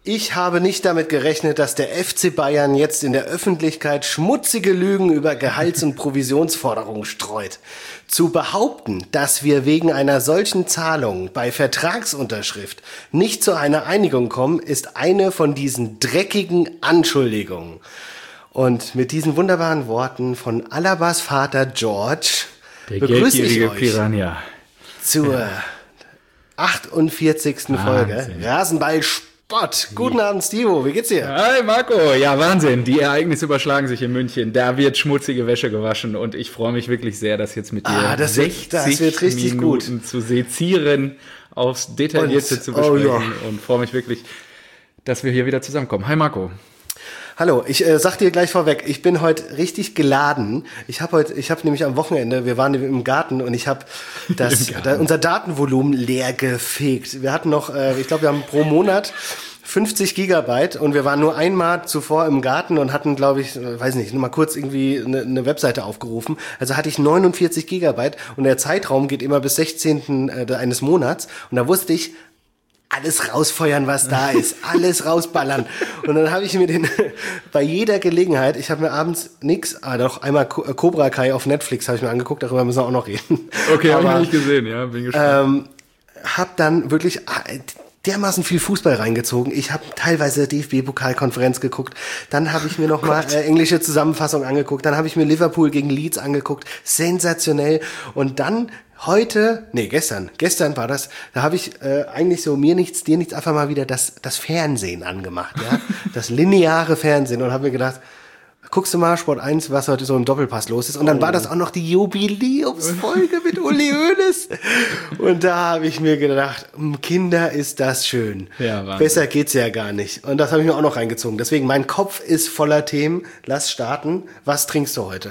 Ich habe nicht damit gerechnet, dass der FC Bayern jetzt in der Öffentlichkeit schmutzige Lügen über Gehalts- und Provisionsforderungen streut. Zu behaupten, dass wir wegen einer solchen Zahlung bei Vertragsunterschrift nicht zu einer Einigung kommen, ist eine von diesen dreckigen Anschuldigungen. Und mit diesen wunderbaren Worten von Alabas Vater George begrüße ich euch Piranha. zur 48. Folge Rasenball Sport. Guten Abend, Stivo. Wie geht's dir? Hi, Marco. Ja, Wahnsinn. Die Ereignisse überschlagen sich in München. Da wird schmutzige Wäsche gewaschen und ich freue mich wirklich sehr, das jetzt mit dir das wird richtig Minuten gut. zu sezieren, aufs Detaillierte zu besprechen und freue mich wirklich, dass wir hier wieder zusammenkommen. Hi, Marco. Hallo, ich sag dir gleich vorweg, ich bin heute richtig geladen. Ich habe nämlich am Wochenende, wir waren im Garten und ich habe unser Datenvolumen leer gefegt. Wir hatten noch, ich glaube, wir haben pro Monat 50 Gigabyte und wir waren nur einmal zuvor im Garten und hatten, glaube ich, weiß nicht, nur mal kurz irgendwie eine Webseite aufgerufen. Also hatte ich 49 Gigabyte und der Zeitraum geht immer bis 16. Eines Monats und da wusste ich, alles rausfeuern, was da ist. Alles rausballern. Und dann habe ich mir bei jeder Gelegenheit, ich habe mir abends doch einmal Cobra Kai auf Netflix habe ich mir angeguckt, darüber müssen wir auch noch reden. Okay, habe ich noch nicht gesehen, ja, bin gespannt. Hab dann wirklich dermaßen viel Fußball reingezogen. Ich habe teilweise DFB-Pokalkonferenz geguckt. Dann habe ich mir nochmal englische Zusammenfassung angeguckt. Dann habe ich mir Liverpool gegen Leeds angeguckt. Sensationell. Und dann gestern war das, da habe ich eigentlich so mir nichts, dir nichts, einfach mal wieder das Fernsehen angemacht, ja, das lineare Fernsehen und habe mir gedacht, guckst du mal Sport 1, was heute so im Doppelpass los ist und dann war das auch noch die Jubiläumsfolge mit Uli Hoeneß und da habe ich mir gedacht, Kinder, ist das schön, ja, besser geht's ja gar nicht und das habe ich mir auch noch reingezogen, deswegen mein Kopf ist voller Themen, lass starten, was trinkst du heute?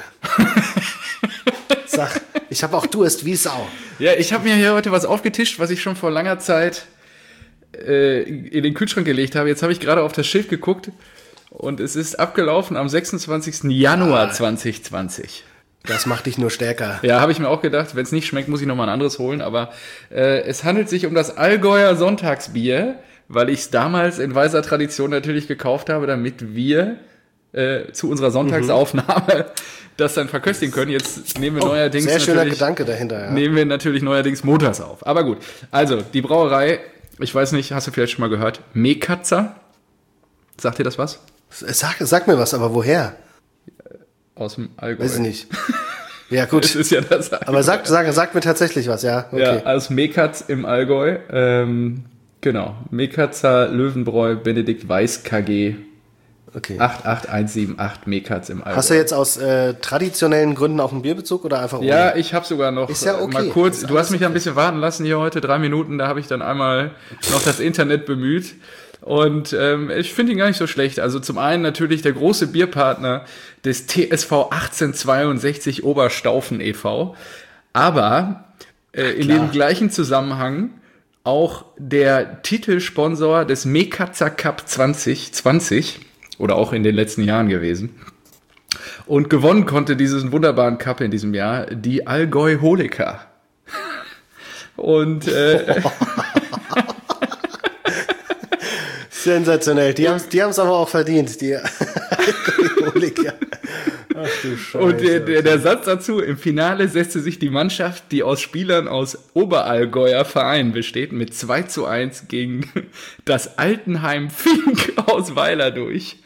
Sag, ich habe auch Durst wie Sau. Ja, ich habe mir hier heute was aufgetischt, was ich schon vor langer Zeit in den Kühlschrank gelegt habe. Jetzt habe ich gerade auf das Schild geguckt und es ist abgelaufen am 26. Januar 2020. Das macht dich nur stärker. Ja, habe ich mir auch gedacht. Wenn es nicht schmeckt, muss ich nochmal ein anderes holen. Aber es handelt sich um das Allgäuer Sonntagsbier, weil ich es damals in weiser Tradition natürlich gekauft habe, damit wir zu unserer Sonntagsaufnahme das dann verköstigen können. Jetzt nehmen wir neuerdings sehr schöner Gedanke dahinter. Ja. Nehmen wir natürlich neuerdings montags auf. Aber gut, also die Brauerei, ich weiß nicht, hast du vielleicht schon mal gehört, Mekatzer? Sagt dir das was? Sag mir was, aber woher? Aus dem Allgäu. Weiß ich nicht. Ja gut. Das ist ja das Allgäu. Aber sag mir tatsächlich was, ja. Okay. Ja, aus Mekatz im Allgäu. Genau, Mekatzer Löwenbräu Benedikt Weiß KG. Okay. 88178 Mekatz im Allgäu. Hast du jetzt aus traditionellen Gründen auch einen Bierbezug oder einfach ohne? Ja, ich habe sogar noch ist ja okay. Mal kurz, du hast mich ja ein bisschen warten lassen hier heute, 3 Minuten, da habe ich dann einmal noch das Internet bemüht und ich finde ihn gar nicht so schlecht. Also zum einen natürlich der große Bierpartner des TSV 1862 Oberstaufen e.V., aber in dem gleichen Zusammenhang auch der Titelsponsor des Mekatzer Cup 2020 oder auch in den letzten Jahren gewesen. Und gewonnen konnte diesen wunderbaren Cup in diesem Jahr die Allgäu Holiker. Und sensationell. Die haben es aber auch verdient, die Allgäu Holiker. Ach du Scheiße. Und der Satz dazu, im Finale setzte sich die Mannschaft, die aus Spielern aus Oberallgäuer Vereinen besteht, mit 2:1 gegen das Altenheim Fink aus Weiler durch.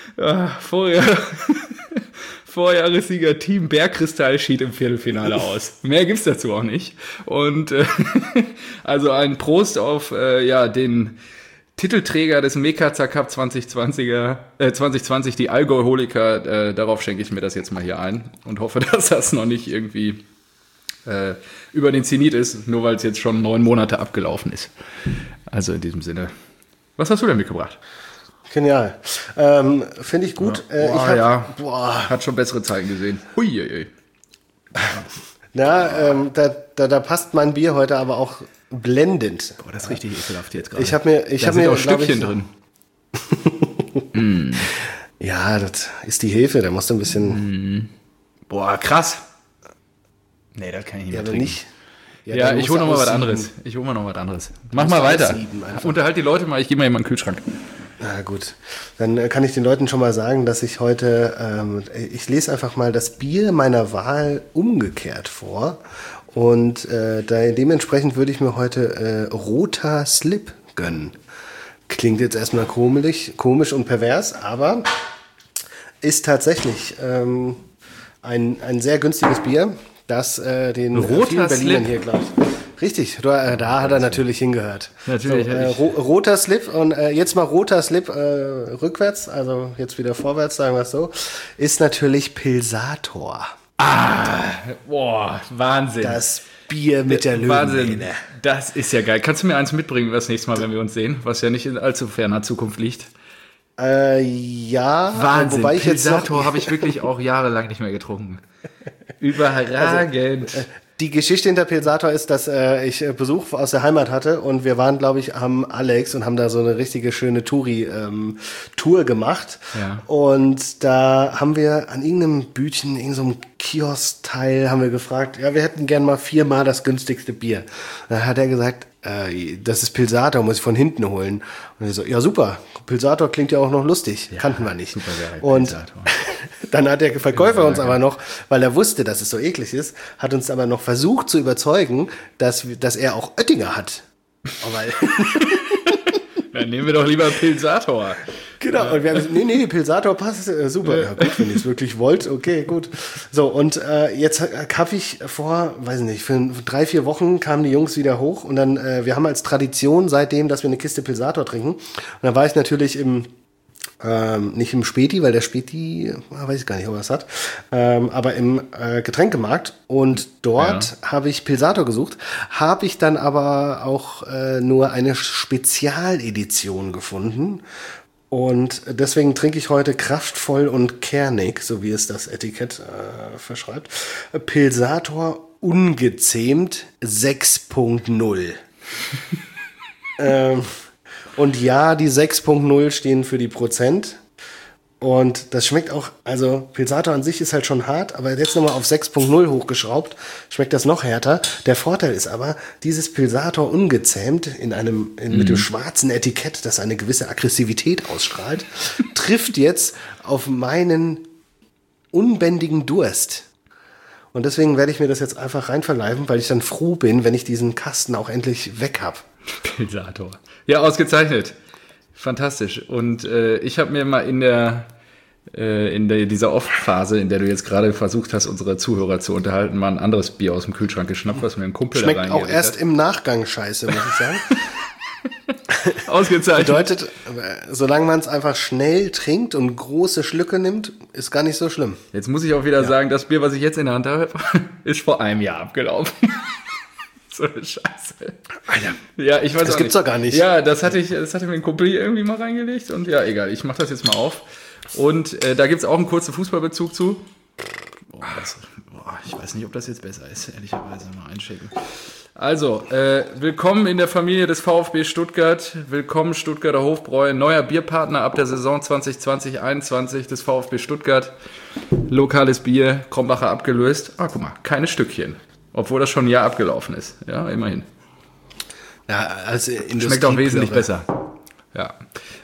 Vorjahressieger Team Bergkristall schied im Viertelfinale aus. Mehr gibt's dazu auch nicht. Und also ein Prost auf den Titelträger des Mekatzer Cup 2020, die Allgäu Holiker, darauf schenke ich mir das jetzt mal hier ein und hoffe, dass das noch nicht irgendwie über den Zenit ist, nur weil es jetzt schon 9 Monate abgelaufen ist. Also in diesem Sinne. Was hast du denn mitgebracht? Genial. Finde ich gut. Ja. Hat schon bessere Zeiten gesehen. Huiuiui. Da passt mein Bier heute aber auch blendend. Boah, das ist richtig ekelhaft jetzt gerade. Ich habe mir auch Stückchen drin. Ja, das ist die Hefe, da musst du ein bisschen... Boah, krass. Nee, das kann ich nicht mehr trinken. Nicht. Ja, ich hole noch mal was anderes. Mach mal weiter. Unterhalt die Leute mal, ich gehe mal in meinen Kühlschrank. Na gut, dann kann ich den Leuten schon mal sagen, dass ich heute, ich lese einfach mal das Bier meiner Wahl umgekehrt vor und dementsprechend würde ich mir heute Roter Slip gönnen. Klingt jetzt erstmal komisch und pervers, aber ist tatsächlich ein sehr günstiges Bier, das den Roter vielen Berlinern Slip. hier glaubt. Richtig, da hat er natürlich hingehört. Natürlich. So, roter Slip und jetzt mal roter Slip rückwärts, also jetzt wieder vorwärts, sagen wir es so, ist natürlich Pilsator. Boah, Wahnsinn. Das Bier mit der Wahnsinn. Löwenmähne. Das ist ja geil. Kannst du mir eins mitbringen das nächste Mal, wenn wir uns sehen? Was ja nicht in allzu ferner Zukunft liegt. Ja, Wahnsinn. wobei ich jetzt Pilsator habe ich wirklich auch jahrelang nicht mehr getrunken. Überragend. Die Geschichte hinter Pilsator ist, dass ich Besuch aus der Heimat hatte und wir waren, glaube ich, am Alex und haben da so eine richtige schöne Touri-Tour gemacht. Ja. Und da haben wir an irgendeinem Bütchen, irgendeinem Kiosk-Teil, haben wir gefragt, ja, wir hätten gern mal 4-mal das günstigste Bier. Dann hat er gesagt, das ist Pilsator, muss ich von hinten holen. Und ich so, ja super, Pilsator klingt ja auch noch lustig, kannten wir nicht. Super geil, und Pilsator. dann hat der Verkäufer uns aber noch, weil er wusste, dass es so eklig ist, hat uns aber noch versucht zu überzeugen, dass er auch Oettinger hat. Weil Dann nehmen wir doch lieber Pilsator. Genau, und wir haben gesagt, nee, Pilsator passt, super. Ja gut, wenn ihr es wirklich wollt, okay, gut. So, und jetzt habe ich vor, weiß nicht, für 3-4 Wochen kamen die Jungs wieder hoch und dann, wir haben als Tradition seitdem, dass wir eine Kiste Pilsator trinken. Und dann war ich natürlich nicht im Späti, weil der Späti, weiß ich gar nicht, ob er es hat, aber im Getränkemarkt und dort habe ich Pilsator gesucht, habe ich dann aber auch nur eine Spezialedition gefunden und deswegen trinke ich heute kraftvoll und kernig, so wie es das Etikett verschreibt, Pilsator ungezähmt 6.0. Und ja, die 6.0 stehen für die Prozent. Und das schmeckt auch, also Pilsator an sich ist halt schon hart, aber jetzt nochmal auf 6.0 hochgeschraubt, schmeckt das noch härter. Der Vorteil ist aber, dieses Pilsator ungezähmt mit dem schwarzen Etikett, das eine gewisse Aggressivität ausstrahlt, trifft jetzt auf meinen unbändigen Durst. Und deswegen werde ich mir das jetzt einfach reinverleiben, weil ich dann froh bin, wenn ich diesen Kasten auch endlich weg habe. Pilsator. Ja, ausgezeichnet. Fantastisch. Und ich habe mir mal in dieser Off-Phase, in der du jetzt gerade versucht hast, unsere Zuhörer zu unterhalten, mal ein anderes Bier aus dem Kühlschrank geschnappt, was mir ein Kumpel Schmeckt da reingelegt auch erst im Nachgang scheiße, muss ich sagen. Ausgezeichnet. Bedeutet, solange man es einfach schnell trinkt und große Schlücke nimmt, ist gar nicht so schlimm. Jetzt muss ich auch wieder sagen, das Bier, was ich jetzt in der Hand habe, ist vor einem Jahr abgelaufen. So eine Scheiße. Alter, ja, ich weiß das auch gibt's nicht. doch gar nicht. Ja, das hatte mir ein Kumpel hier irgendwie mal reingelegt und ja, egal, ich mache das jetzt mal auf. Und da gibt's auch einen kurzen Fußballbezug zu. Ich weiß nicht, ob das jetzt besser ist, ehrlicherweise mal einschicken. Also, willkommen in der Familie des VfB Stuttgart. Willkommen Stuttgarter Hofbräu, neuer Bierpartner ab der Saison 2020/21 des VfB Stuttgart. Lokales Bier, Krombacher abgelöst. Ah, guck mal, keine Stückchen. Obwohl das schon ein Jahr abgelaufen ist. Ja, immerhin. Ja, als Schmeckt auch wesentlich besser. Ja.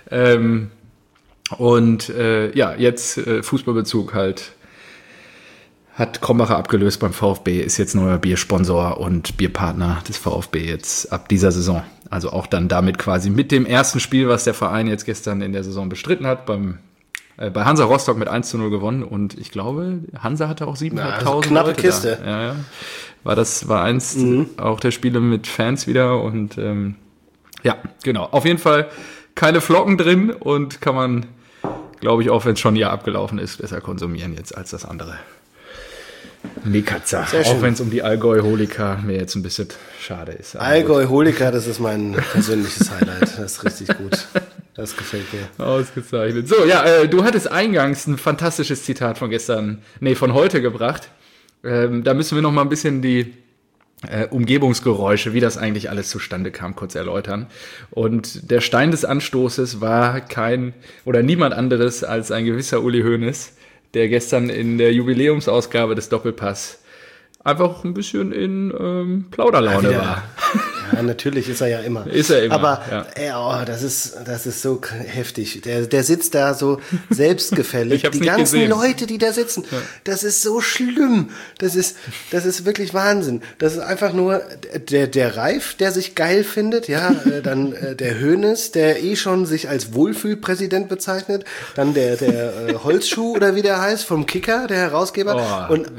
Jetzt Fußballbezug halt. Hat Krombacher abgelöst beim VfB, ist jetzt neuer Biersponsor und Bierpartner des VfB jetzt ab dieser Saison. Also auch dann damit quasi mit dem ersten Spiel, was der Verein jetzt gestern in der Saison bestritten hat, bei Hansa Rostock mit 1:0 gewonnen. Und ich glaube, Hansa hatte auch 7.500 knappe Leute Kiste. Da. Ja. War eins auch der Spiele mit Fans wieder. Und ja, genau. Auf jeden Fall keine Flocken drin und kann man, glaube ich, auch wenn es schon ein Jahr abgelaufen ist, besser konsumieren jetzt als das andere. Nekatzer, auch wenn es um die Allgäu-Holika mir jetzt ein bisschen schade ist. Allgäu-Holika, das ist mein persönliches Highlight. Das ist richtig gut. Das gefällt mir. Ausgezeichnet. So, ja, du hattest eingangs ein fantastisches Zitat von heute gebracht. Da müssen wir noch mal ein bisschen die Umgebungsgeräusche, wie das eigentlich alles zustande kam, kurz erläutern. Und der Stein des Anstoßes war niemand anderes als ein gewisser Uli Hoeneß, der gestern in der Jubiläumsausgabe des Doppelpass einfach ein bisschen in Plauderlaune war. Ja, natürlich ist er ja immer. Ist er immer, aber ja. das ist so heftig. Der sitzt da so selbstgefällig. Ich hab's die nicht ganzen gesehen. Leute, die da sitzen, das ist so schlimm. Das ist wirklich Wahnsinn. Das ist einfach nur der Reif, der sich geil findet, ja, dann der Hoeneß, der schon sich als Wohlfühlpräsident bezeichnet, dann der Holzschuh oder wie der heißt, vom Kicker, der Herausgeber. Und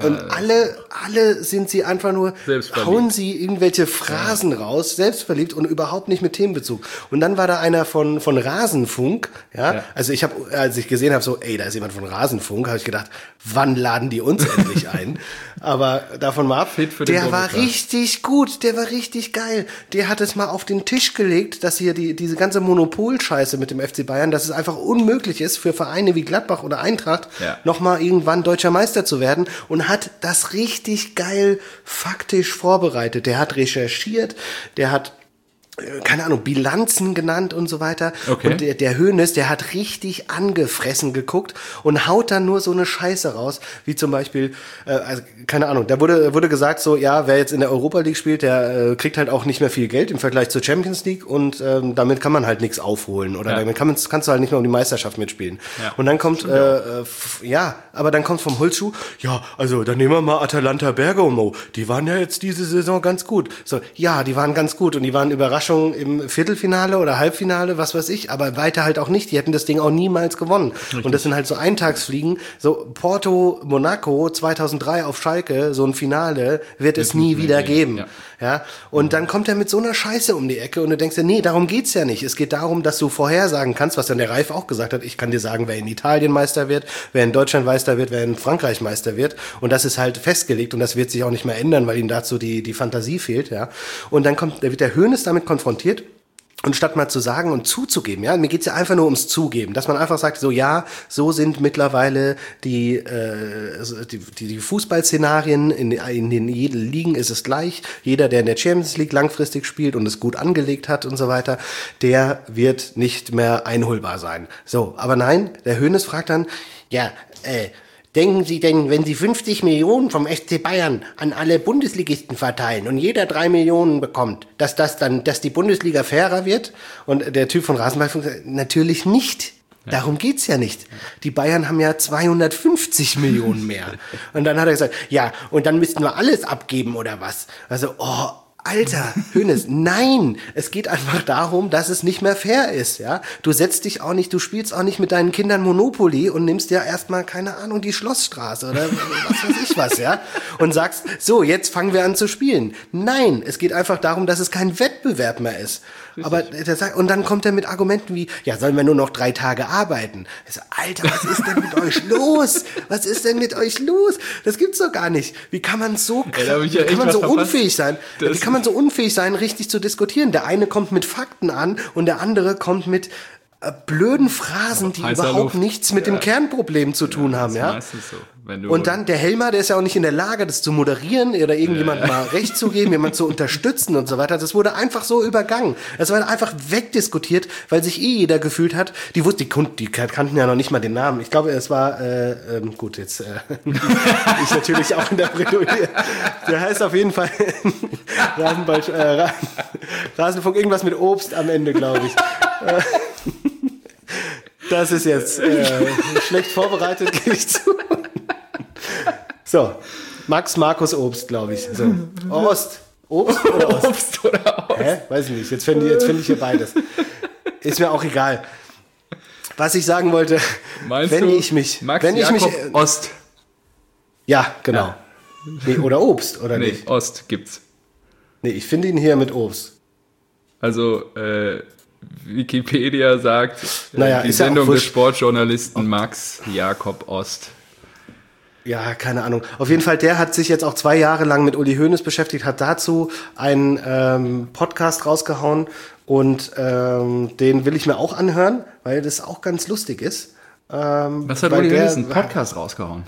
alle sind sie einfach nur, hauen sie irgendwelche Phrasen raus, selbstverliebt und überhaupt nicht mit Themenbezug. Und dann war da einer von Rasenfunk, ja. Also als ich gesehen habe, so, da ist jemand von Rasenfunk, habe ich gedacht, wann laden die uns endlich ein? Aber davon mal ab, der war richtig gut, der war richtig geil. Der hat es mal auf den Tisch gelegt, dass hier diese ganze Monopolscheiße mit dem FC Bayern, dass es einfach unmöglich ist für Vereine wie Gladbach oder Eintracht, nochmal irgendwann deutscher Meister zu werden, und hat das richtig geil faktisch vorbereitet. Der hat recherchiert, der hat keine Ahnung, Bilanzen genannt und so weiter. Okay. Und der Hoeneß, der hat richtig angefressen geguckt und haut dann nur so eine Scheiße raus, wie zum Beispiel, also, keine Ahnung, da wurde gesagt so, ja, wer jetzt in der Europa League spielt, der kriegt halt auch nicht mehr viel Geld im Vergleich zur Champions League, und damit kann man halt nichts aufholen, oder damit kannst du halt nicht mehr um die Meisterschaft mitspielen. Ja. Und dann kommt, aber dann kommt vom Holzschuh, ja, also dann nehmen wir mal Atalanta Bergamo, die waren ja jetzt diese Saison ganz gut. So, ja, die waren ganz gut und die waren überrascht im Viertelfinale oder Halbfinale, was weiß ich, aber weiter halt auch nicht. Die hätten das Ding auch niemals gewonnen. Richtig. Und das sind halt so Eintagsfliegen. So Porto, Monaco 2003 auf Schalke, so ein Finale wird es nie wieder geben. Ja. Und dann kommt er mit so einer Scheiße um die Ecke und du denkst dir, nee, darum geht's ja nicht. Es geht darum, dass du vorhersagen kannst, was dann der Reif auch gesagt hat. Ich kann dir sagen, wer in Italien Meister wird, wer in Deutschland Meister wird, wer in Frankreich Meister wird. Und das ist halt festgelegt und das wird sich auch nicht mehr ändern, weil ihm dazu die Fantasie fehlt. Ja. Und dann wird der Hoeneß damit konfrontiert. Und statt mal zu sagen und zuzugeben, ja, mir geht's ja einfach nur ums Zugeben, dass man einfach sagt, so, ja, so sind mittlerweile die Fußballszenarien in den jeden Ligen ist es gleich. Jeder, der in der Champions League langfristig spielt und es gut angelegt hat und so weiter, der wird nicht mehr einholbar sein. So, aber nein, der Hoeneß fragt dann, denken Sie denn, wenn Sie 50 Millionen vom FC Bayern an alle Bundesligisten verteilen und jeder 3 Millionen bekommt, dass die Bundesliga fairer wird? Und der Typ von Rasenballfunk sagt, natürlich nicht. Darum geht's ja nicht. Die Bayern haben ja 250 Millionen mehr. Und dann hat er gesagt, ja, und dann müssten wir alles abgeben oder was? Also, Alter, Hoeneß, nein, es geht einfach darum, dass es nicht mehr fair ist, ja. Du du spielst auch nicht mit deinen Kindern Monopoly und nimmst ja erstmal, keine Ahnung, die Schlossstraße oder was weiß ich was, ja. Und sagst, so, jetzt fangen wir an zu spielen. Nein, es geht einfach darum, dass es kein Wettbewerb mehr ist. Aber und dann kommt er mit Argumenten wie, ja, sollen wir nur noch 3 Tage arbeiten? Ich so, Alter, was ist denn mit euch los? Was ist denn mit euch los? Das gibt's doch gar nicht. Wie kann man so unfähig sein? Wie kann man so unfähig sein, richtig zu diskutieren? Der eine kommt mit Fakten an und der andere kommt mit blöden Phrasen, die überhaupt nichts mit dem Kernproblem zu tun haben, ja. Meistens so. Und dann der Helmer, der ist ja auch nicht in der Lage, das zu moderieren oder irgendjemand mal recht zu geben, jemand zu unterstützen und so weiter. Das wurde einfach so übergangen. Es war einfach wegdiskutiert, weil sich jeder gefühlt hat. Die kannten ja noch nicht mal den Namen. Ich glaube, es war, gut, jetzt ich natürlich auch in der Bredouille. Der heißt auf jeden Fall Rasenfunk, irgendwas mit Obst am Ende, glaube ich. Das ist jetzt schlecht vorbereitet, gebe ich zu. So, Markus Obst, glaube ich. So. Obst oder Ost? Obst oder Ost? Weiß ich nicht, jetzt finde ich hier beides. Ist mir auch egal. Was ich sagen wollte, Ost. Ja, genau. Ja. Nee, oder Obst, oder nicht? Ost gibt's. Nee, ich finde ihn hier mit Obst. Also, Wikipedia sagt, die ist Sendung des Sportjournalisten Max Jakob Ost. Ja, keine Ahnung. Auf jeden Fall, der hat sich jetzt auch 2 Jahre lang mit Uli Hoeneß beschäftigt, hat dazu einen Podcast rausgehauen und den will ich mir auch anhören, weil das auch ganz lustig ist. Was hat Uli Hoeneß einen Podcast rausgehauen?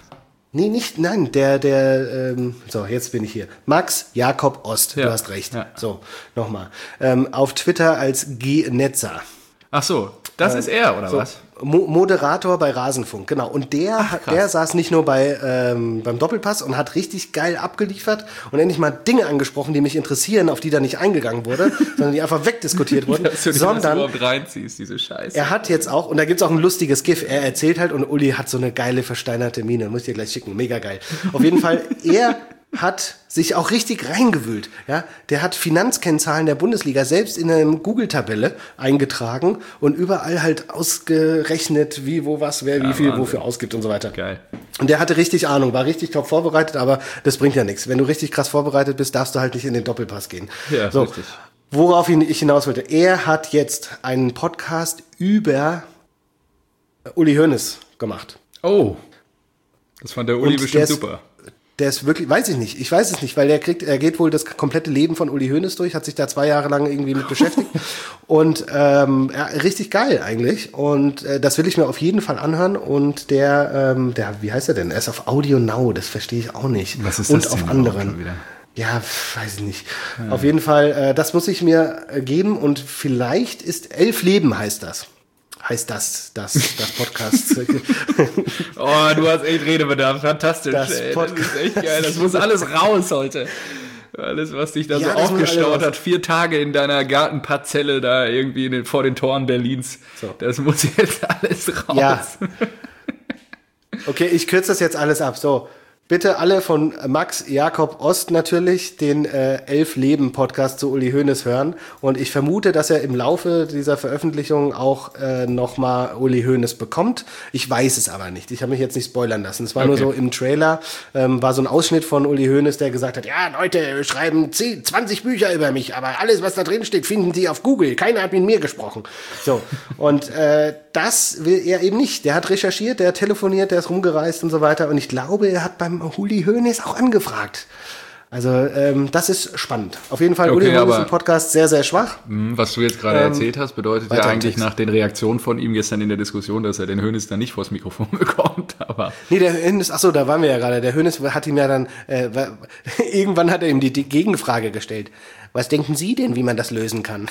So, jetzt bin ich hier. Max Jakob Ost, du hast recht. Ja. So, nochmal. Auf Twitter als G-Netzer. Ach so, das ist er, oder was? Moderator bei Rasenfunk, genau. Und der saß nicht nur beim Doppelpass und hat richtig geil abgeliefert und endlich mal Dinge angesprochen, die mich interessieren, auf die da nicht eingegangen wurde, sondern die einfach wegdiskutiert wurden. Sondern überhaupt reinziehst, diese Scheiße. Er hat jetzt auch, und da gibt's auch ein lustiges GIF, er erzählt halt und Uli hat so eine geile versteinerte Miene, muss ich dir gleich schicken, mega geil. Auf jeden Fall, er hat sich auch richtig reingewühlt. Ja? Der hat Finanzkennzahlen der Bundesliga selbst in eine Google-Tabelle eingetragen und überall halt ausgerechnet, wie, wo, was, wer, wie viel, Wahnsinn. Wofür ausgibt und so weiter. Geil. Und der hatte richtig Ahnung, war richtig top vorbereitet, aber das bringt ja nichts. Wenn du richtig krass vorbereitet bist, darfst du halt nicht in den Doppelpass gehen. Ja, so, richtig. Worauf ich hinaus wollte. Er hat jetzt einen Podcast über Uli Hoeneß gemacht. Oh, das fand der Uli bestimmt super. Der ist wirklich, weiß ich nicht, ich weiß es nicht, weil er geht wohl das komplette Leben von Uli Hoeneß durch, hat sich da 2 Jahre lang irgendwie mit beschäftigt und ja, richtig geil eigentlich und das will ich mir auf jeden Fall anhören und der, wie heißt er denn? Er ist auf Audio Now, das verstehe ich auch nicht. Was ist und das auf anderen. Ja, weiß ich nicht. Ja. Auf jeden Fall, das muss ich mir geben und vielleicht ist 11 Leben heißt das. Heißt das Podcast. Oh, du hast echt Redebedarf. Fantastisch. Das ist echt geil. Das muss alles raus heute. Alles, was dich da so aufgestaut hat. 4 Tage in deiner Gartenparzelle da irgendwie vor den Toren Berlins. So. Das muss jetzt alles raus. Ja. Okay, ich kürze das jetzt alles ab. So. Bitte alle von Max Jakob Ost natürlich den 11 Leben Podcast zu Uli Hoeneß hören. Und ich vermute, dass er im Laufe dieser Veröffentlichung auch nochmal Uli Hoeneß bekommt. Ich weiß es aber nicht. Ich habe mich jetzt nicht spoilern lassen. Es war nur so im Trailer, war so ein Ausschnitt von Uli Hoeneß, der gesagt hat, ja Leute, wir schreiben 20 Bücher über mich, aber alles, was da drin steht, finden Sie auf Google. Keiner hat mit mir gesprochen. So. Und das will er eben nicht. Der hat recherchiert, der hat telefoniert, der ist rumgereist und so weiter. Und ich glaube, er hat beim Uli Hoeneß auch angefragt. Also das ist spannend. Auf jeden Fall, Uli Hoeneß im Podcast sehr, sehr schwach. Was du jetzt gerade erzählt hast, bedeutet ja eigentlich nach den Reaktionen von ihm gestern in der Diskussion, dass er den Hoeneß dann nicht vors Mikrofon bekommt. Aber nee, der Hoeneß, achso, da waren wir ja gerade. Der Hoeneß hat ihm ja dann, irgendwann hat er ihm die Gegenfrage gestellt. Was denken Sie denn, wie man das lösen kann?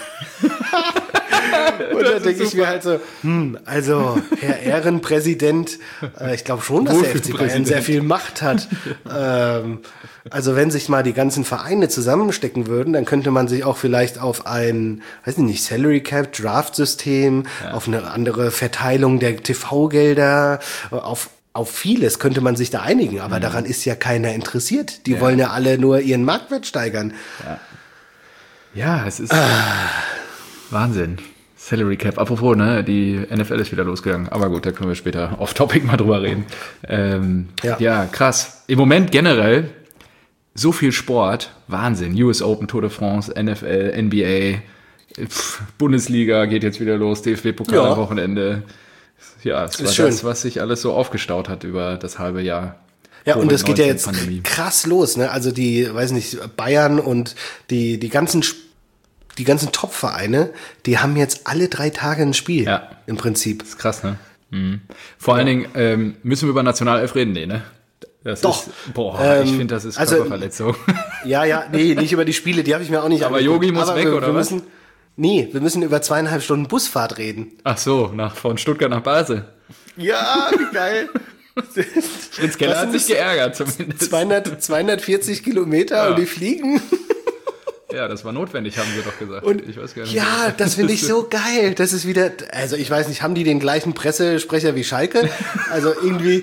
Und da denke ich mir halt so, also Herr Ehrenpräsident, ich glaube schon, dass der FC Bayern sehr viel Macht hat. Also wenn sich mal die ganzen Vereine zusammenstecken würden, dann könnte man sich auch vielleicht auf ein, weiß ich nicht, Salary Cap, Draft-System, auf eine andere Verteilung der TV-Gelder, auf vieles könnte man sich da einigen, aber daran ist ja keiner interessiert. Die wollen ja alle nur ihren Marktwert steigern. Ja, es ist Wahnsinn. Salary Cap. Apropos, ne, die NFL ist wieder losgegangen. Aber gut, da können wir später off-topic mal drüber reden. Ja, krass. Im Moment generell so viel Sport. Wahnsinn. US Open, Tour de France, NFL, NBA, Bundesliga geht jetzt wieder los, DFB-Pokal am Wochenende. Ja, es war das, was sich alles so aufgestaut hat über das halbe Jahr. Ja, und es geht ja jetzt krass los, ne? Also die, weiß nicht, Bayern und die ganzen Top-Vereine, die haben jetzt alle 3 Tage ein Spiel, im Prinzip. Das ist krass, ne? Mhm. Vor allen Dingen müssen wir über Nationalelf reden, ne? Das Doch. Ist, ich finde, das ist Körperverletzung. Nee, nicht über die Spiele, die habe ich mir auch nicht Aber Yogi muss weg, oder was? Wir müssen über 2,5 Stunden Busfahrt reden. Ach so, von Stuttgart nach Basel. Ja, wie geil. Fritz Keller hat sich geärgert zumindest. 240 Kilometer und die fliegen. Ja, das war notwendig, haben sie doch gesagt. Und ich weiß gar nicht. Ja, das finde ich so geil. Das ist wieder, also ich weiß nicht, haben die den gleichen Pressesprecher wie Schalke? Also irgendwie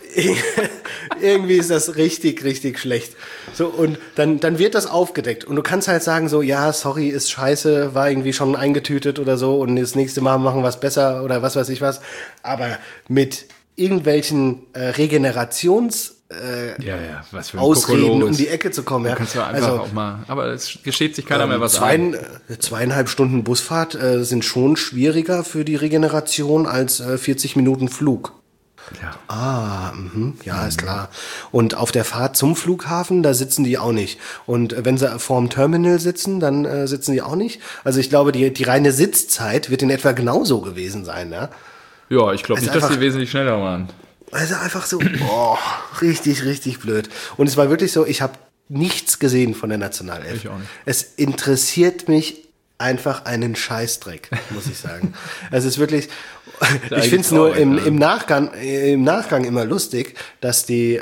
ist das richtig, richtig schlecht. So, und dann wird das aufgedeckt. Und du kannst halt sagen so, ja, sorry, ist scheiße, war irgendwie schon eingetütet oder so und das nächste Mal machen wir es besser oder was weiß ich was. Aber mit irgendwelchen was für ein Ausreden, Kokolores. um die Ecke zu kommen. Ja. Kannst du einfach auch mal, aber es gesteht sich keiner mehr was an. 2,5 Stunden Busfahrt sind schon schwieriger für die Regeneration als 40 Minuten Flug. Ja. Ist klar. Und auf der Fahrt zum Flughafen, da sitzen die auch nicht. Und wenn sie vorm Terminal sitzen, dann sitzen die auch nicht. Also ich glaube, die reine Sitzzeit wird in etwa genauso gewesen sein. Ja, ja, ich glaube nicht, dass die wesentlich schneller waren. Also einfach so, richtig, richtig blöd. Und es war wirklich so, ich habe nichts gesehen von der Nationalelf. Ich auch nicht. Es interessiert mich einfach einen Scheißdreck, muss ich sagen. Es ist wirklich, ich finde es nur im Nachgang immer lustig, dass die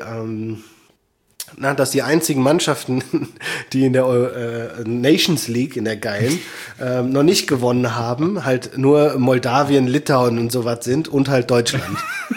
einzigen Mannschaften, die in der Nations League, in der geilen, noch nicht gewonnen haben, halt nur Moldawien, Litauen und sowas sind und halt Deutschland.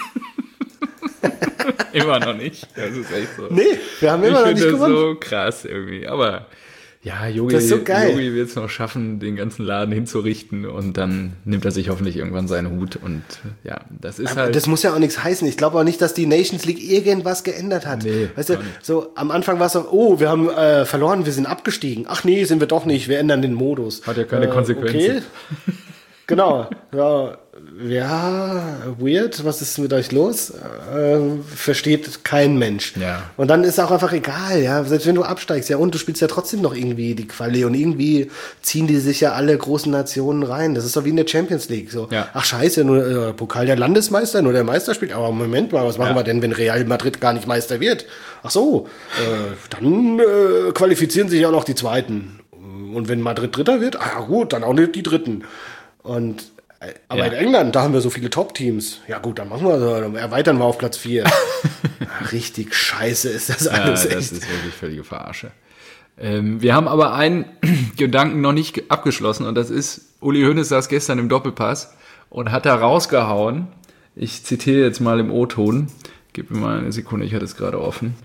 Immer noch nicht. Das ist echt so. Nee, wir haben immer noch nicht gewonnen. Das ist so krass irgendwie. Aber ja, Jogi so wird es noch schaffen, den ganzen Laden hinzurichten und dann nimmt er sich hoffentlich irgendwann seinen Hut und ja, das ist halt... Das muss ja auch nichts heißen. Ich glaube auch nicht, dass die Nations League irgendwas geändert hat. Nee, weißt du, so am Anfang war es so, oh, wir haben verloren, wir sind abgestiegen. Ach nee, sind wir doch nicht, wir ändern den Modus. Hat ja keine Konsequenzen. Okay. Genau, ja, weird, was ist mit euch los? Versteht kein Mensch. Ja. Und dann ist auch einfach egal, ja, selbst wenn du absteigst, ja, und du spielst ja trotzdem noch irgendwie die Quali und irgendwie ziehen die sich ja alle großen Nationen rein. Das ist doch wie in der Champions League. So, ja. Ach scheiße, nur Pokal der Landesmeister, nur der Meister spielt. Aber Moment mal, was machen wir denn, wenn Real Madrid gar nicht Meister wird? Ach so, dann qualifizieren sich auch noch die Zweiten. Und wenn Madrid Dritter wird, gut, dann auch nicht die Dritten. Aber in England, da haben wir so viele Top-Teams. Ja gut, dann machen wir so, dann erweitern wir auf Platz 4. Richtig scheiße ist das alles. Ja, das ist wirklich völlige Verarsche. Wir haben aber einen Gedanken noch nicht abgeschlossen und das ist, Uli Hoeneß saß gestern im Doppelpass und hat da rausgehauen, ich zitiere jetzt mal im O-Ton, gib mir mal eine Sekunde, ich hatte es gerade offen,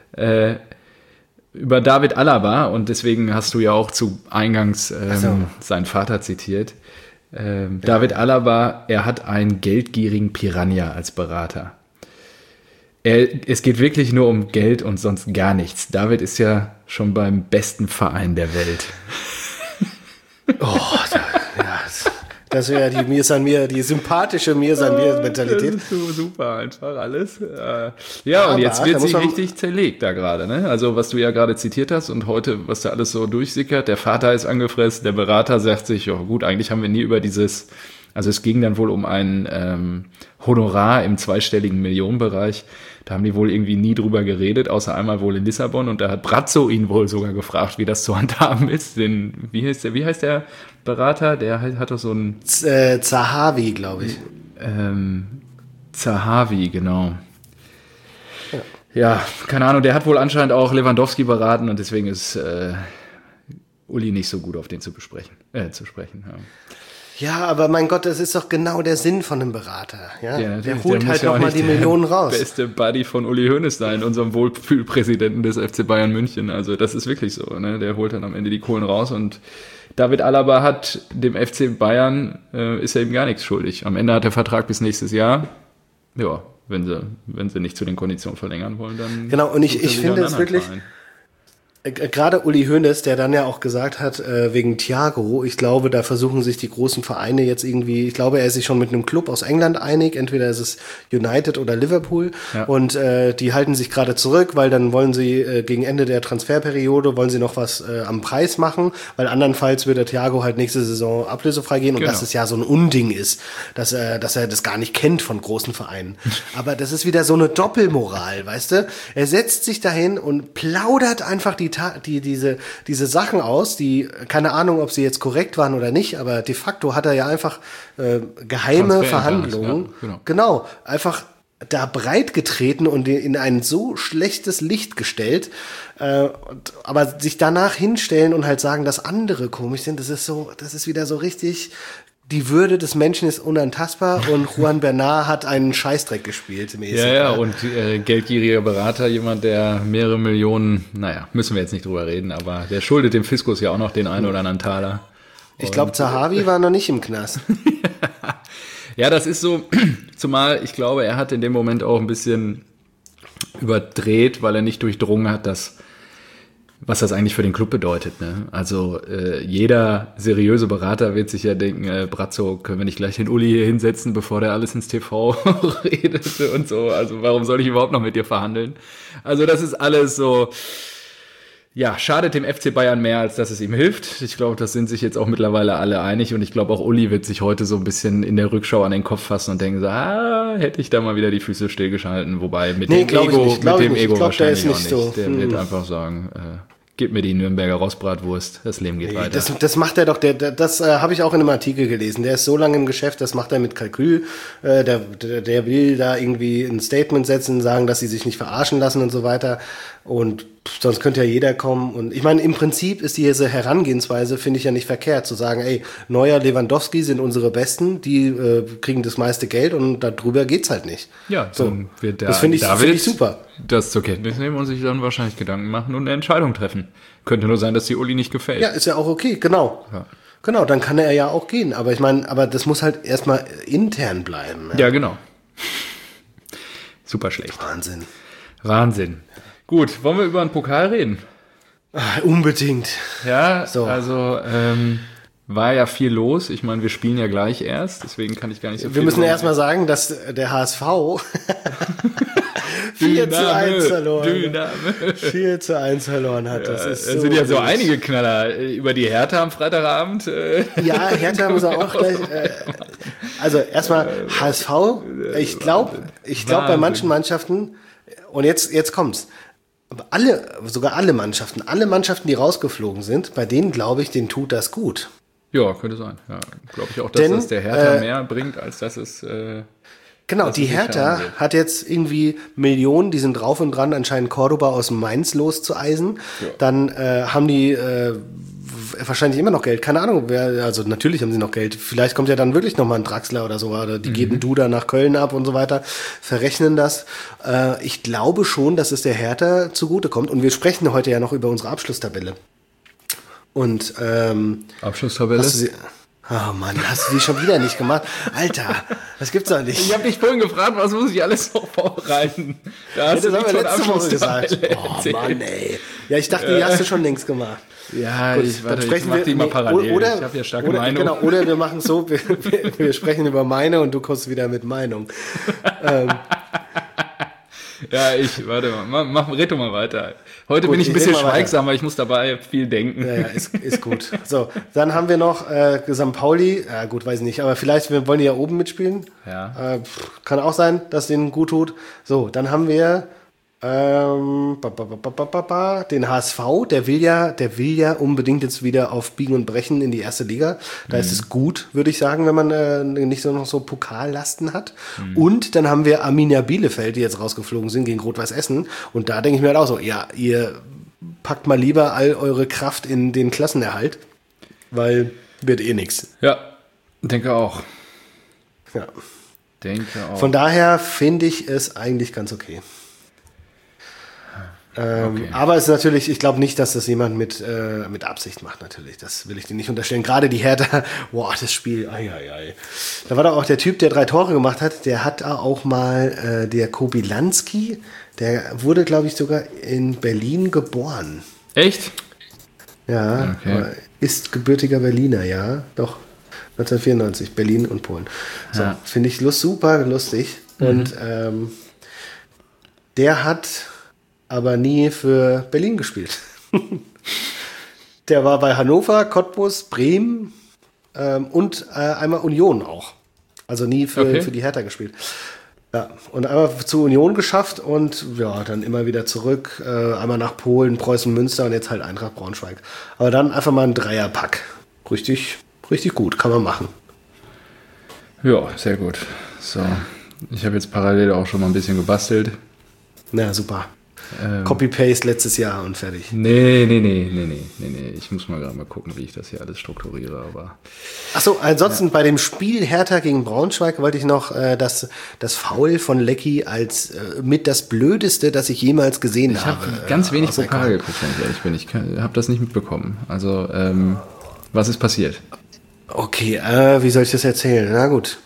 über David Alaba und deswegen hast du ja auch zu Eingangs seinen Vater zitiert. David Alaba, er hat einen geldgierigen Piranha als Berater. Es geht wirklich nur um Geld und sonst gar nichts. David ist ja schon beim besten Verein der Welt. Das wäre die sympathische Mir-San-Mir-Mentalität. Das ist so super einfach alles. Ja, und jetzt wird sie richtig zerlegt da gerade. Ne? Also was du ja gerade zitiert hast und heute, was da alles so durchsickert. Der Vater ist angefressen, der Berater sagt sich, ja gut, eigentlich haben wir nie über dieses, also es ging dann wohl um ein Honorar im zweistelligen Millionenbereich. Da haben die wohl irgendwie nie drüber geredet, außer einmal wohl in Lissabon. Und da hat Brazzo ihn wohl sogar gefragt, wie das zu handhaben ist. Wie heißt der Berater? Der hat doch so ein... Zahavi, glaube ich. Zahavi, genau. Ja, keine Ahnung. Der hat wohl anscheinend auch Lewandowski beraten und deswegen ist Uli nicht so gut auf den zu sprechen. Ja. Ja, aber mein Gott, das ist doch genau der Sinn von einem Berater. Ja? Der holt der halt ja nochmal die Millionen raus. Beste Buddy von Uli Hoeneß sein, unserem Wohlfühlpräsidenten des FC Bayern München. Also das ist wirklich so. Ne? Der holt dann am Ende die Kohlen raus und David Alaba hat dem FC Bayern, ist er ihm gar nichts schuldig. Am Ende hat der Vertrag bis nächstes Jahr. Ja, wenn sie nicht zu den Konditionen verlängern wollen, dann... Genau, und ich finde es wirklich... Gerade Uli Hoeneß, der dann ja auch gesagt hat, wegen Thiago, ich glaube, da versuchen sich die großen Vereine jetzt irgendwie, ich glaube, er ist sich schon mit einem Club aus England einig, entweder ist es United oder Liverpool, und die halten sich gerade zurück, weil dann wollen sie gegen Ende der Transferperiode, wollen sie noch was am Preis machen, weil andernfalls würde Thiago halt nächste Saison ablösefrei gehen und dass es ja so ein Unding ist, dass er das gar nicht kennt von großen Vereinen. Aber das ist wieder so eine Doppelmoral, weißt du? Er setzt sich dahin und plaudert einfach diese Sachen aus, die, keine Ahnung, ob sie jetzt korrekt waren oder nicht, aber de facto hat er ja einfach geheime Verhandlungen, genau, einfach da breit getreten und in ein so schlechtes Licht gestellt, aber sich danach hinstellen und halt sagen, dass andere komisch sind, das ist wieder so richtig... Die Würde des Menschen ist unantastbar und Juan Bernat hat einen Scheißdreck gespielt. Mäßig. Ja, und geldgieriger Berater, jemand, der mehrere Millionen, müssen wir jetzt nicht drüber reden, aber der schuldet dem Fiskus ja auch noch den einen oder anderen Taler. Ich glaube, Zahavi war noch nicht im Knast. Ja, das ist so, zumal ich glaube, er hat in dem Moment auch ein bisschen überdreht, weil er nicht durchdrungen hat, was das eigentlich für den Club bedeutet. Ne? Also jeder seriöse Berater wird sich ja denken, Brazzo, können wir nicht gleich den Uli hier hinsetzen, bevor der alles ins TV redet und so. Also warum soll ich überhaupt noch mit dir verhandeln? Also das ist alles so, ja, schadet dem FC Bayern mehr, als dass es ihm hilft. Ich glaube, das sind sich jetzt auch mittlerweile alle einig und ich glaube auch Uli wird sich heute so ein bisschen in der Rückschau an den Kopf fassen und denken so, hätte ich da mal wieder die Füße stillgeschalten. Wobei mit dem Ego wahrscheinlich auch nicht. Der wird einfach sagen, Gib mir die Nürnberger Rostbratwurst, das Leben geht weiter. Das macht er doch, das habe ich auch in einem Artikel gelesen. Der ist so lange im Geschäft, das macht er mit Kalkül. Der will da irgendwie ein Statement setzen, sagen, dass sie sich nicht verarschen lassen und so weiter. Und sonst könnte ja jeder kommen. Und ich meine, im Prinzip ist diese Herangehensweise, finde ich ja nicht verkehrt, zu sagen, ey, Neuer, Lewandowski sind unsere Besten, die kriegen das meiste Geld und darüber geht's halt nicht. Ja, so. dann wird das finde ich super. Das zur Kenntnis nehmen und sich dann wahrscheinlich Gedanken machen und eine Entscheidung treffen. Könnte nur sein, dass die Uli nicht gefällt. Ja, ist ja auch okay, genau. Ja. Genau, dann kann er ja auch gehen. Aber ich meine, das muss halt erstmal intern bleiben. Ja, genau. Super schlecht. Wahnsinn. Gut, wollen wir über einen Pokal reden? Unbedingt. Ja, so. Also war ja viel los. Ich meine, wir spielen ja gleich erst, deswegen kann ich gar nicht so viel. Wir müssen erstmal sagen, dass der HSV 4:1 verloren. 4:1 verloren hat. Das ist es sind ja so einige Knaller über die Hertha am Freitagabend. Ja, Hertha muss auch gleich. Also erstmal HSV. Ich glaube bei manchen Mannschaften, und jetzt kommt's. Sogar alle Mannschaften, die rausgeflogen sind, bei denen glaube ich, denen tut das gut. Ja, könnte sein. Ja, glaube ich auch, dass das der Hertha mehr bringt, als dass es. Genau, die Hertha hat jetzt irgendwie Millionen, die sind drauf und dran, anscheinend Cordoba aus Mainz loszueisen. Ja. Dann haben die wahrscheinlich immer noch Geld. Keine Ahnung, also natürlich haben sie noch Geld. Vielleicht kommt ja dann wirklich nochmal ein Draxler oder so, oder die geben Duda nach Köln ab und so weiter, verrechnen das. Ich glaube schon, dass es der Hertha zugutekommt. Und wir sprechen heute ja noch über unsere Abschlusstabelle. Und Abschlusstabelle? Oh Mann, hast du die schon wieder nicht gemacht? Alter, das gibt's doch nicht. Ich habe dich vorhin gefragt, was muss ich alles noch vorbereiten? Da hast das haben wir letzte Woche gesagt. Oh Mann, ey. Ja, ich dachte, die hast du schon längst gemacht. Ja, gut, ich mach die mal parallel. Oder, ich habe ja starke Meinung. Genau, oder wir machen so, wir sprechen über meine und du kommst wieder mit Meinung. Ja, red doch mal weiter. Heute bin ich ein bisschen schweigsamer, ich muss dabei viel denken. Ja, ist gut. So, dann haben wir noch St. Pauli. Gut, weiß ich nicht, aber vielleicht wollen die ja oben mitspielen. Ja. Kann auch sein, dass denen gut tut. So, dann haben wir den HSV, der will ja unbedingt jetzt wieder auf Biegen und Brechen in die erste Liga. Da ist es gut, würde ich sagen, wenn man nicht so noch so Pokallasten hat. Und dann haben wir Arminia Bielefeld, die jetzt rausgeflogen sind gegen Rot-Weiß Essen. Und da denke ich mir halt auch so, ja, ihr packt mal lieber all eure Kraft in den Klassenerhalt, weil wird eh nichts. Ja, denke auch. Ja. Von daher finde ich es eigentlich ganz okay. Okay. Aber es ist natürlich, ich glaube nicht, dass das jemand mit Absicht macht, natürlich. Das will ich dir nicht unterstellen. Gerade die Hertha, das Spiel, Da war doch auch der Typ, der 3 Tore gemacht hat, der hat auch mal, der Kobylanski, der wurde, glaube ich, sogar in Berlin geboren. Echt? Ja, okay. Ist gebürtiger Berliner, ja, doch. 1994, Berlin und Polen. So, ja. Finde ich super lustig. Und der hat aber nie für Berlin gespielt. Der war bei Hannover, Cottbus, Bremen und einmal Union auch. Also nie für die Hertha gespielt. Ja, und einmal zu Union geschafft und ja, dann immer wieder zurück. Einmal nach Polen, Preußen, Münster und jetzt halt Eintracht Braunschweig. Aber dann einfach mal ein Dreierpack. Richtig gut, kann man machen. Ja, sehr gut. So, ich habe jetzt parallel auch schon mal ein bisschen gebastelt. Na, super. Copy-Paste letztes Jahr und fertig. Nee. Ich muss mal gerade mal gucken, wie ich das hier alles strukturiere. Aber Achso, ansonsten bei dem Spiel Hertha gegen Braunschweig wollte ich noch das Foul von Lecky als mit das Blödeste, das ich jemals gesehen habe. Ich habe ganz wenig Pokal geguckt, wenn ich ehrlich bin. Ich habe das nicht mitbekommen. Also, was ist passiert? Okay, wie soll ich das erzählen? Na gut.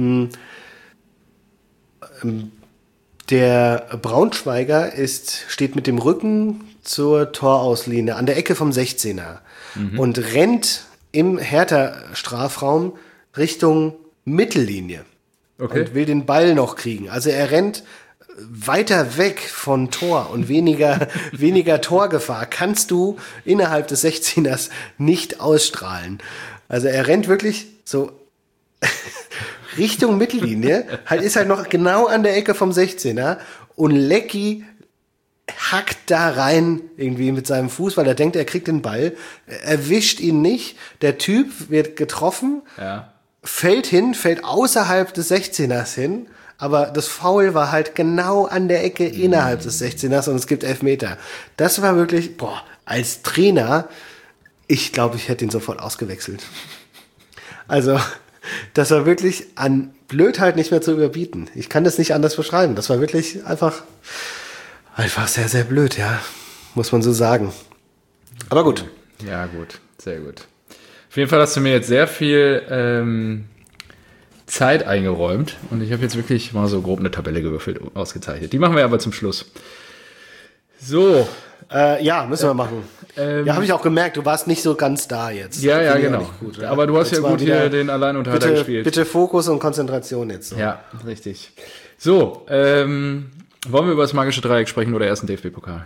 Der Braunschweiger steht mit dem Rücken zur Torauslinie an der Ecke vom 16er und rennt im Hertha-Strafraum Richtung Mittellinie und will den Ball noch kriegen. Also er rennt weiter weg von Tor und weniger Torgefahr kannst du innerhalb des 16ers nicht ausstrahlen. Also er rennt wirklich so Richtung Mittellinie, ist halt noch genau an der Ecke vom 16er und Lecky hackt da rein irgendwie mit seinem Fuß, weil er denkt, er kriegt den Ball, erwischt ihn nicht, der Typ wird getroffen, fällt außerhalb des 16ers hin, aber das Foul war halt genau an der Ecke innerhalb des 16ers und es gibt Elfmeter. Das war wirklich, als Trainer, ich glaube, ich hätte ihn sofort ausgewechselt. Also, das war wirklich an Blödheit nicht mehr zu überbieten. Ich kann das nicht anders beschreiben. Das war wirklich einfach sehr, sehr blöd, ja. Muss man so sagen. Aber gut. Ja, gut. Sehr gut. Auf jeden Fall hast du mir jetzt sehr viel Zeit eingeräumt und ich habe jetzt wirklich mal so grob eine Tabelle gewürfelt, ausgezeichnet. Die machen wir aber zum Schluss. So. Müssen wir machen. Habe ich auch gemerkt, du warst nicht so ganz da jetzt. Ja, genau. Gut, ja. Aber du hast jetzt ja gut hier den Alleinunterhalter gespielt. Bitte Fokus und Konzentration jetzt. So. Ja, richtig. So, wollen wir über das magische Dreieck sprechen oder erst den DFB-Pokal?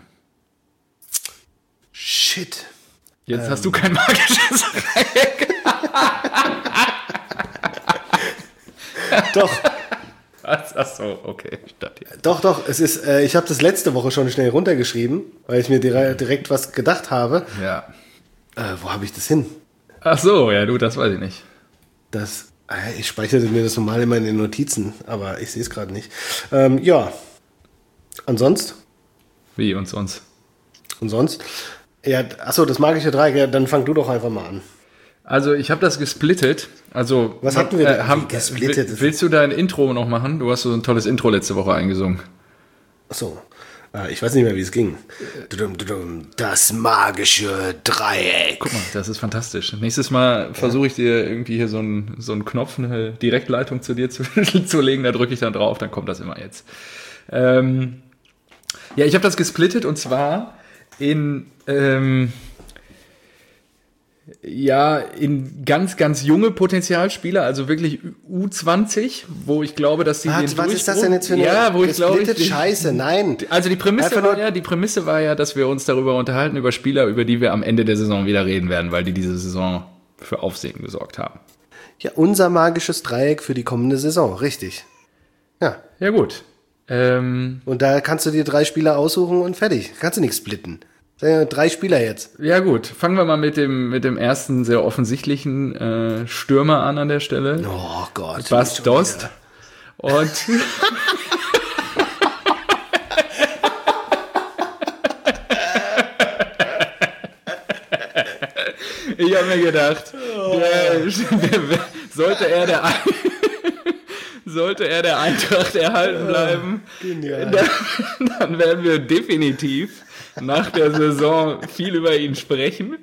Shit. Jetzt hast du kein magisches Dreieck. Doch. Ach so, okay. Doch, es ist, ich habe das letzte Woche schon schnell runtergeschrieben, weil ich mir direkt was gedacht habe. Ja. Wo habe ich das hin? Ach so, ja, das weiß ich nicht. Ich speichere mir das normal immer in den Notizen, aber ich sehe es gerade nicht. Ansonsten? Wie und sonst? Und sonst? Ja, achso, das magische Dreieck, ja, dann fang du doch einfach mal an. Also ich habe das gesplittet. Also was hatten wir denn gesplittet? Willst du dein Intro noch machen? Du hast so ein tolles Intro letzte Woche eingesungen. Achso, ich weiß nicht mehr, wie es ging. Das magische Dreieck. Guck mal, das ist fantastisch. Nächstes Mal versuche ich dir irgendwie hier so einen Knopf, eine Direktleitung zu dir zu legen. Da drücke ich dann drauf, dann kommt das immer jetzt. Ich habe das gesplittet und zwar in ganz, ganz junge Potenzialspieler, also wirklich U20, wo ich glaube, dass die den Durchbruch... Was ist das denn jetzt für eine gesplittet Scheiße? Nein. Also die Prämisse war ja, dass wir uns darüber unterhalten, über Spieler, über die wir am Ende der Saison wieder reden werden, weil die diese Saison für Aufsehen gesorgt haben. Ja, unser magisches Dreieck für die kommende Saison, richtig. Ja. Ja, gut. Und da kannst du dir 3 Spieler aussuchen und fertig. Kannst du nicht splitten. 3 Spieler jetzt. Ja gut, fangen wir mal mit dem ersten sehr offensichtlichen Stürmer an der Stelle. Oh Gott. Bas Dost. Und ich habe mir gedacht, sollte er der Eintracht erhalten bleiben, dann werden wir definitiv nach der Saison viel über ihn sprechen.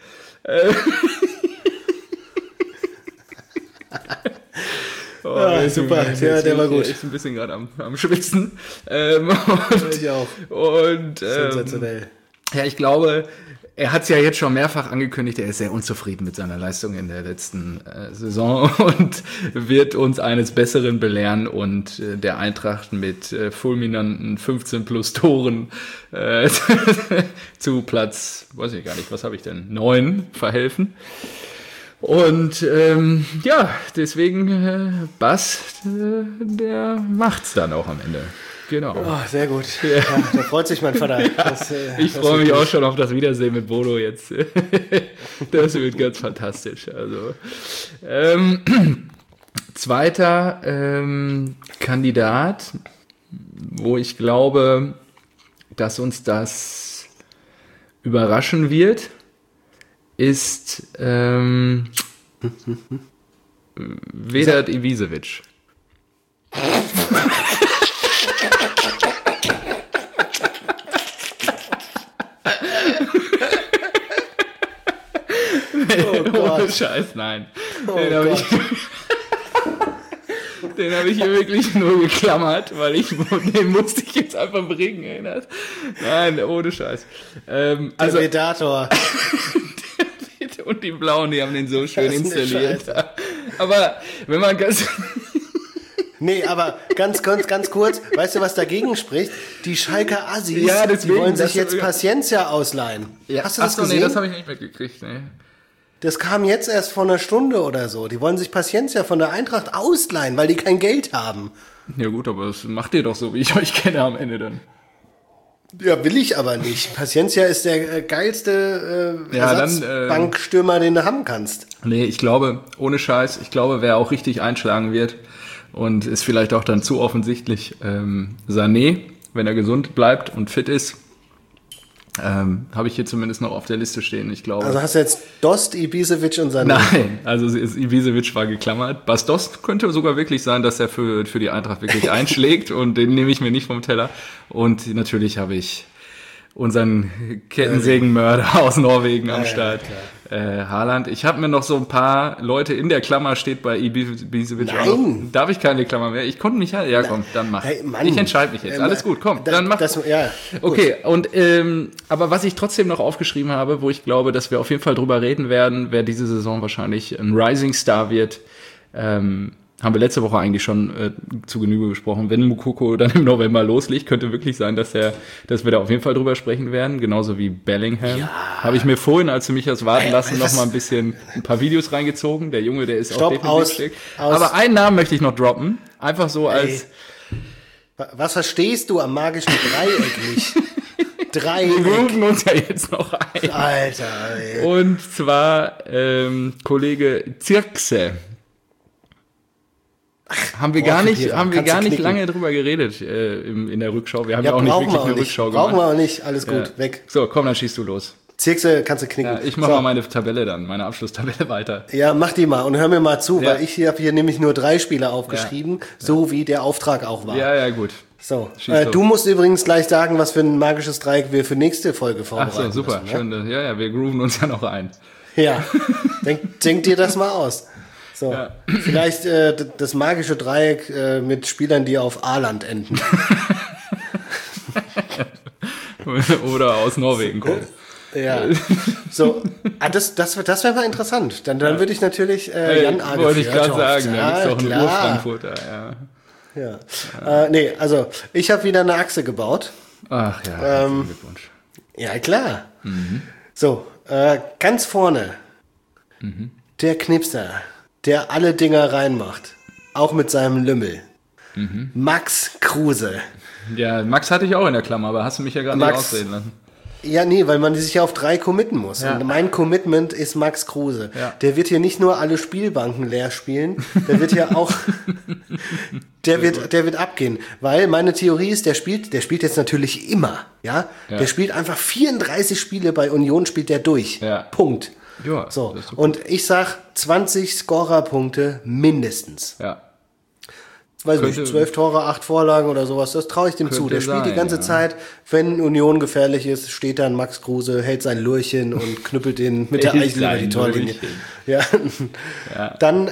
Super, der war gut. Ich bin ein bisschen gerade am Schwitzen. Ich auch. Sensationell. Ja, ich glaube, er hat es ja jetzt schon mehrfach angekündigt, er ist sehr unzufrieden mit seiner Leistung in der letzten Saison und wird uns eines Besseren belehren und der Eintracht mit fulminanten 15 plus Toren zu Platz, weiß ich gar nicht, was habe ich denn, 9 verhelfen. Und deswegen Bas, der macht's dann auch am Ende. Genau. Oh, sehr gut. Ja, da freut sich mein Vater. Ich freue mich auch schon auf das Wiedersehen mit Bodo jetzt. Das wird ganz fantastisch. Also zweiter Kandidat, wo ich glaube, dass uns das überraschen wird, ist Vedat Ibisevic. Ohne Scheiß, nein. Den habe ich hier wirklich nur geklammert, weil den musste ich jetzt einfach bringen. Nein, ohne Scheiß. Der Vedator. Und die Blauen, die haben den so schön installiert. Aber wenn man Nee, aber ganz kurz, weißt du, was dagegen spricht? Die Schalker Assis, die wollen sich jetzt Paciencia ausleihen. Ja. Hast du das gesehen? Nee, das habe ich nicht mitgekriegt. Nee. Das kam jetzt erst vor einer Stunde oder so. Die wollen sich Paciencia von der Eintracht ausleihen, weil die kein Geld haben. Ja gut, aber das macht ihr doch so, wie ich euch kenne am Ende dann. Ja, will ich aber nicht. Paciencia ist der geilste Ersatzbankstürmer, den du haben kannst. Nee, ich glaube, ohne Scheiß, wer auch richtig einschlagen wird und ist vielleicht auch dann zu offensichtlich, Sané, wenn er gesund bleibt und fit ist, habe ich hier zumindest noch auf der Liste stehen, ich glaube. Also hast du jetzt Dost, Ibisevic und Sané? Nein, also Ibisevic war geklammert. Bas Dost könnte sogar wirklich sein, dass er für die Eintracht wirklich einschlägt und den nehme ich mir nicht vom Teller. Und natürlich habe ich unseren Kettensägenmörder aus Norwegen am Start, Haaland. Ich habe mir noch so ein paar Leute in der Klammer, steht bei Ibisevic auch noch. Darf ich keine Klammer mehr? Ich konnte mich ja komm, dann mach. Hey, Mann. Ich entscheide mich jetzt. Alles gut, komm, dann mach. Okay, und aber was ich trotzdem noch aufgeschrieben habe, wo ich glaube, dass wir auf jeden Fall drüber reden werden, wer diese Saison wahrscheinlich ein Rising Star wird, haben wir letzte Woche eigentlich schon zu Genüge besprochen. Wenn Moukoko dann im November loslegt, könnte wirklich sein, dass wir da auf jeden Fall drüber sprechen werden. Genauso wie Bellingham. Ja. Habe ich mir vorhin, als du mich das warten lassen, noch mal ein paar Videos reingezogen. Der Junge, der ist auch definitiv schick. Aber einen Namen möchte ich noch droppen. Einfach so als... Was verstehst du am magischen Dreieck nicht? Wir rufen uns ja jetzt noch ein. Alter, ey. Und zwar Kollege Zirkse. Haben wir gar nicht lange drüber geredet in der Rückschau. Wir haben ja auch nicht wirklich eine Rückschau gemacht. Brauchen wir auch nicht, alles gut, weg. So, komm, dann schießt du los. Zirkse kannst du knicken. Ja, ich mache mal meine Tabelle dann, meine Abschlusstabelle weiter. Ja, mach die mal und hör mir mal zu, weil ich habe hier nämlich nur 3 Spieler aufgeschrieben, so wie der Auftrag auch war. Ja, gut. So, du musst übrigens gleich sagen, was für ein magisches Dreieck wir für nächste Folge vorbereiten. Ach so, super, müssen, schön. Ja, wir grooven uns ja noch ein. Ja, denk dir das mal aus. So, vielleicht das magische Dreieck mit Spielern, die auf A-Land enden. Oder aus Norwegen kommen. Ja, so, das wäre mal interessant. Dann würde ich natürlich Jan Agel. Wollte ich gerade sagen, da gibt's doch einen Ur-Frankfurter, nee, also ich habe wieder eine Achse gebaut. Ach ja, herzlichen Glückwunsch. Ja, klar. So, ganz vorne der Knipser, der alle Dinger reinmacht, auch mit seinem Lümmel. Max Kruse. Ja, Max hatte ich auch in der Klammer, aber hast du mich ja gerade nicht ausreden lassen. Ja, nee, weil man sich ja auf 3 committen muss. Ja. Und mein Commitment ist Max Kruse. Ja. Der wird hier nicht nur alle Spielbanken leer spielen, der wird ja auch, der wird abgehen. Weil meine Theorie ist, der spielt jetzt natürlich immer, ja. Der spielt einfach 34 Spiele bei Union, spielt der durch. Ja. Punkt. Ja, so. Und ich sag 20 Scorerpunkte mindestens. Ja. Weiß nicht, 12 Tore, 8 Vorlagen oder sowas, das traue ich dem zu. Der spielt die ganze Zeit, wenn Union gefährlich ist, steht dann Max Kruse, hält sein Lurchen und knüppelt den mit der Eichel über die Torlinie. Ja. Dann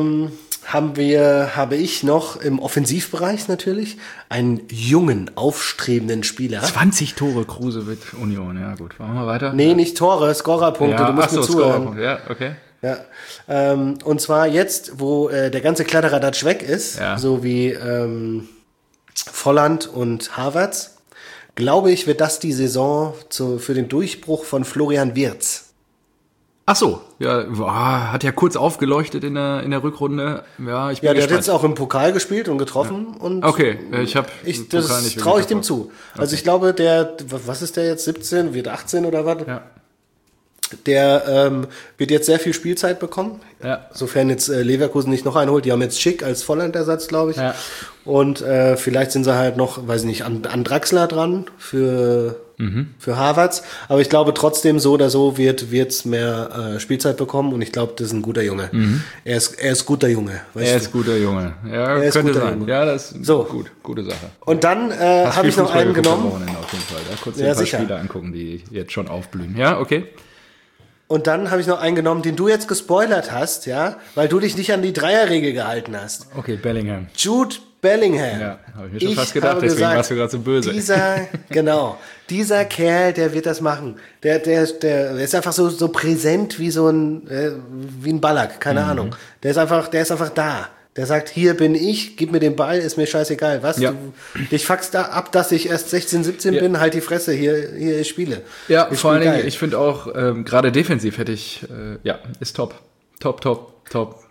habe ich noch im Offensivbereich natürlich einen jungen, aufstrebenden Spieler. 20 Tore Kruse mit Union, ja gut. Machen wir weiter? Nee, nicht Tore, Scorerpunkte, du musst mir zuhören. Ja, okay. Ja, und zwar jetzt, wo der ganze Kladderadatsch weg ist, so wie Volland und Havertz, glaube ich, wird das die Saison für den Durchbruch von Florian Wirtz. Ach so, ja, hat ja kurz aufgeleuchtet in der Rückrunde. Ja, ich bin gespannt. Der hat jetzt auch im Pokal gespielt und getroffen. Und okay, das traue ich dem zu. Also ich glaube, was ist der jetzt, 17, wird 18 oder was? Ja. Der wird jetzt sehr viel Spielzeit bekommen, sofern jetzt Leverkusen nicht noch einen holt. Die haben jetzt Schick als Volland-Ersatz, glaube ich. Ja. Und vielleicht sind sie halt noch, weiß ich nicht, an Draxler dran für Havertz. Aber ich glaube trotzdem, so oder so wird's mehr Spielzeit bekommen. Und ich glaube, das ist ein guter Junge. Er ist guter Junge. Er ist guter Junge. Ja, könnte sein. Junge. Ja, das ist gute Sache. Und dann habe ich noch einen genommen. Auf jeden Fall. Kurz ein paar Spiele angucken, die jetzt schon aufblühen. Ja, okay. Und dann habe ich noch einen genommen, den du jetzt gespoilert hast, ja, weil du dich nicht an die Dreierregel gehalten hast. Okay, Bellingham. Jude Bellingham. Ja, habe ich mir schon fast gedacht, deswegen warst du gerade so böse. Dieser Kerl, der wird das machen. Der ist einfach so präsent wie wie ein Ballack, keine Ahnung. Der ist einfach da. Der sagt, hier bin ich, gib mir den Ball, ist mir scheißegal. Was? Ja. Dich fuckst da ab, dass ich erst 16, 17 bin, halt die Fresse, hier ich spiele. Ja, vor allen Dingen, ich finde auch, gerade defensiv ist top. Top.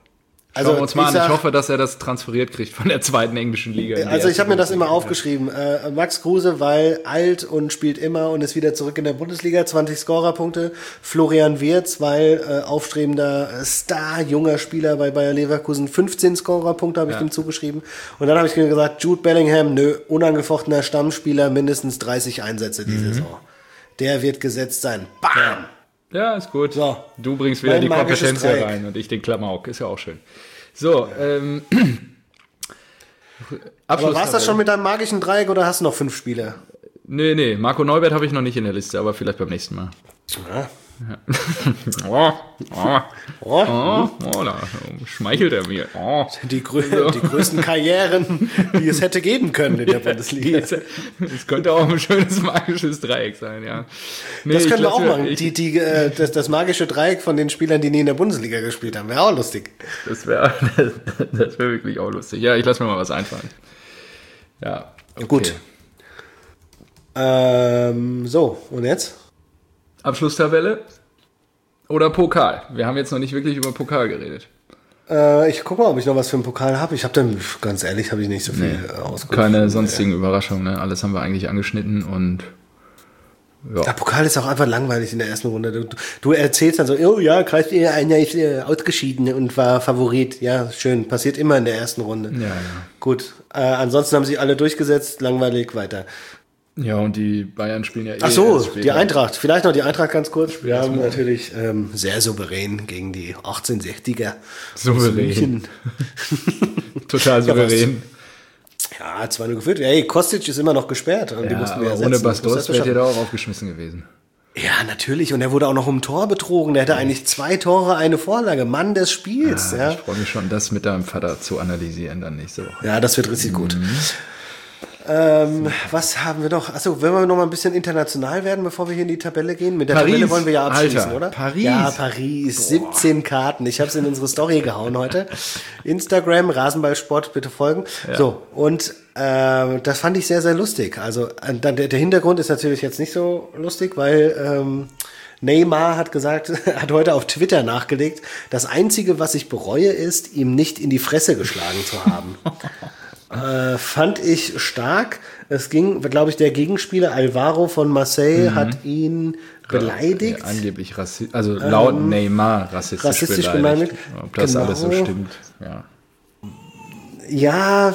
Schauen wir uns mal an. Ich hoffe, dass er das transferiert kriegt von der zweiten englischen Liga. Also ich habe mir das immer aufgeschrieben. Max Kruse, weil alt und spielt immer und ist wieder zurück in der Bundesliga, 20 Scorerpunkte. Florian Wirtz, weil aufstrebender Star, junger Spieler bei Bayer Leverkusen, 15 Scorerpunkte habe ich ihm zugeschrieben. Und dann habe ich mir gesagt, Jude Bellingham, unangefochtener Stammspieler, mindestens 30 Einsätze die Saison. Der wird gesetzt sein. Bam! Ja, ist gut. So, du bringst wieder die Kompetenz hier rein und ich den Klamauk. Ist ja auch schön. So, aber war es das schon mit deinem magischen Dreieck oder hast du noch 5 Spieler? Nee. Marco Neubert habe ich noch nicht in der Liste, aber vielleicht beim nächsten Mal. Ja. Da schmeichelt er mir. Die größten Karrieren, die es hätte geben können in der Bundesliga. Das könnte auch ein schönes magisches Dreieck sein, ja. Nee, das können wir auch machen. Das magische Dreieck von den Spielern, die nie in der Bundesliga gespielt haben. Wäre auch lustig. Das wäre wirklich auch lustig. Ja, ich lasse mir mal was einfallen. Ja, okay. Gut. So, und jetzt? Abschlusstabelle oder Pokal? Wir haben jetzt noch nicht wirklich über Pokal geredet. Ich gucke mal, ob ich noch was für einen Pokal habe. Ich habe dann, ganz ehrlich, habe ich nicht so viel ausgeguckt. Keine sonstigen Überraschungen, ne? Alles haben wir eigentlich angeschnitten und ja. Der Pokal ist auch einfach langweilig in der ersten Runde. Du erzählst dann so, oh ja, einer ist ausgeschieden und war Favorit. Ja, schön, passiert immer in der ersten Runde. Ja. Gut, ansonsten haben sie alle durchgesetzt, langweilig, weiter. Ja, und die Bayern spielen ja Ach so, die Eintracht. Vielleicht noch die Eintracht ganz kurz. Wir haben natürlich sehr souverän gegen die 1860er. Souverän. Total souverän. Ja, 2-0 geführt. Hey, Kostic ist immer noch gesperrt. Und die mussten wir ersetzen. Ohne Bastos wäre der da auch aufgeschmissen gewesen. Ja, natürlich. Und er wurde auch noch um Tor betrogen. Der hätte eigentlich 2 Tore, eine Vorlage. Mann des Spiels. Ich freue mich schon, das mit deinem Vater zu analysieren dann nächste Woche. Ja, das wird richtig gut. Was haben wir noch? Achso, wollen wir noch mal ein bisschen international werden, bevor wir hier in die Tabelle gehen? Mit der Tabelle wollen wir ja abschließen, Alter, oder? Paris. Ja, Paris. 17 Karten. Ich habe es in unsere Story gehauen heute. Instagram, Rasenballsport, bitte folgen. Ja. So, und das fand ich sehr, sehr lustig. Also der Hintergrund ist natürlich jetzt nicht so lustig, weil Neymar hat gesagt, hat heute auf Twitter nachgelegt, das Einzige, was ich bereue, ist, ihm nicht in die Fresse geschlagen zu haben. Fand ich stark. Es ging, glaube ich, der Gegenspieler Alvaro von Marseille hat ihn beleidigt. Ja, angeblich laut Neymar rassistisch beleidigt. Ob das alles so stimmt. Ja,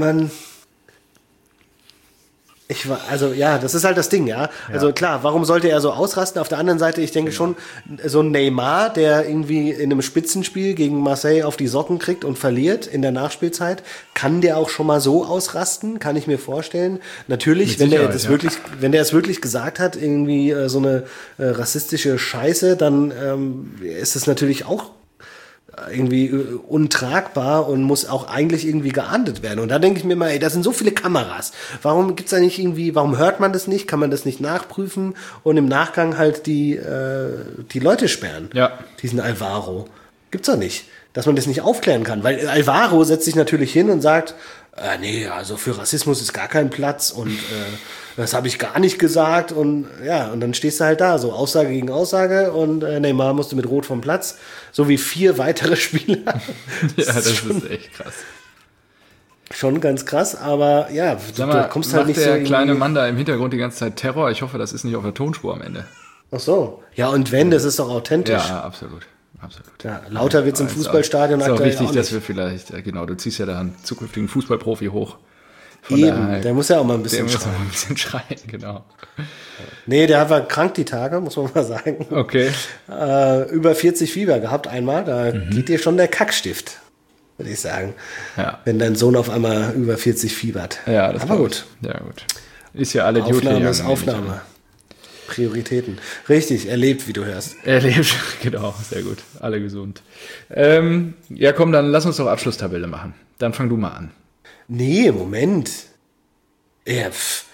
das ist halt das Ding, ja. Also klar, warum sollte er so ausrasten? Auf der anderen Seite, ich denke schon, so ein Neymar, der irgendwie in einem Spitzenspiel gegen Marseille auf die Socken kriegt und verliert in der Nachspielzeit, kann der auch schon mal so ausrasten, kann ich mir vorstellen. Natürlich, wenn der es wirklich gesagt hat, irgendwie so eine rassistische Scheiße, dann ist es natürlich auch irgendwie untragbar und muss auch eigentlich irgendwie geahndet werden. Und da denke ich mir mal, ey, da sind so viele Kameras. Warum gibt's da nicht irgendwie, warum hört man das nicht? Kann man das nicht nachprüfen und im Nachgang halt die Leute sperren? Ja. Diesen Alvaro. Gibt's doch nicht. Dass man das nicht aufklären kann. Weil Alvaro setzt sich natürlich hin und sagt, nee, also für Rassismus ist gar kein Platz und das habe ich gar nicht gesagt und ja, und dann stehst du halt da, so Aussage gegen Aussage und Neymar musste mit Rot vom Platz, so wie 4 weitere Spieler. Ja, das ist echt krass. Schon ganz krass, aber ja, du kommst halt nicht so. Der kleine Mann da im Hintergrund die ganze Zeit Terror, ich hoffe, das ist nicht auf der Tonspur am Ende. Ach so, ja und wenn, das ist doch authentisch. Ja, absolut. Ja, lauter wird's im Fußballstadion aktuell. Ist auch wichtig, dass wir vielleicht, du ziehst ja da einen zukünftigen Fußballprofi hoch. Der muss ja auch mal ein bisschen schreien. Genau. Nee, der war krank die Tage, muss man mal sagen. Okay. Über 40 Fieber gehabt einmal, da geht dir schon der Kackstift, würde ich sagen. Ja. Wenn dein Sohn auf einmal über 40 fiebert. Ja, das aber gut. Ja, gut. Ist ja alle Aufnahme ist Aufnahme. Prioritäten. Richtig, er lebt, wie du hörst. Er lebt, genau, sehr gut. Alle gesund. Ja, komm, dann lass uns doch Abschlusstabelle machen. Dann fang du mal an. Nee, Moment. Ja,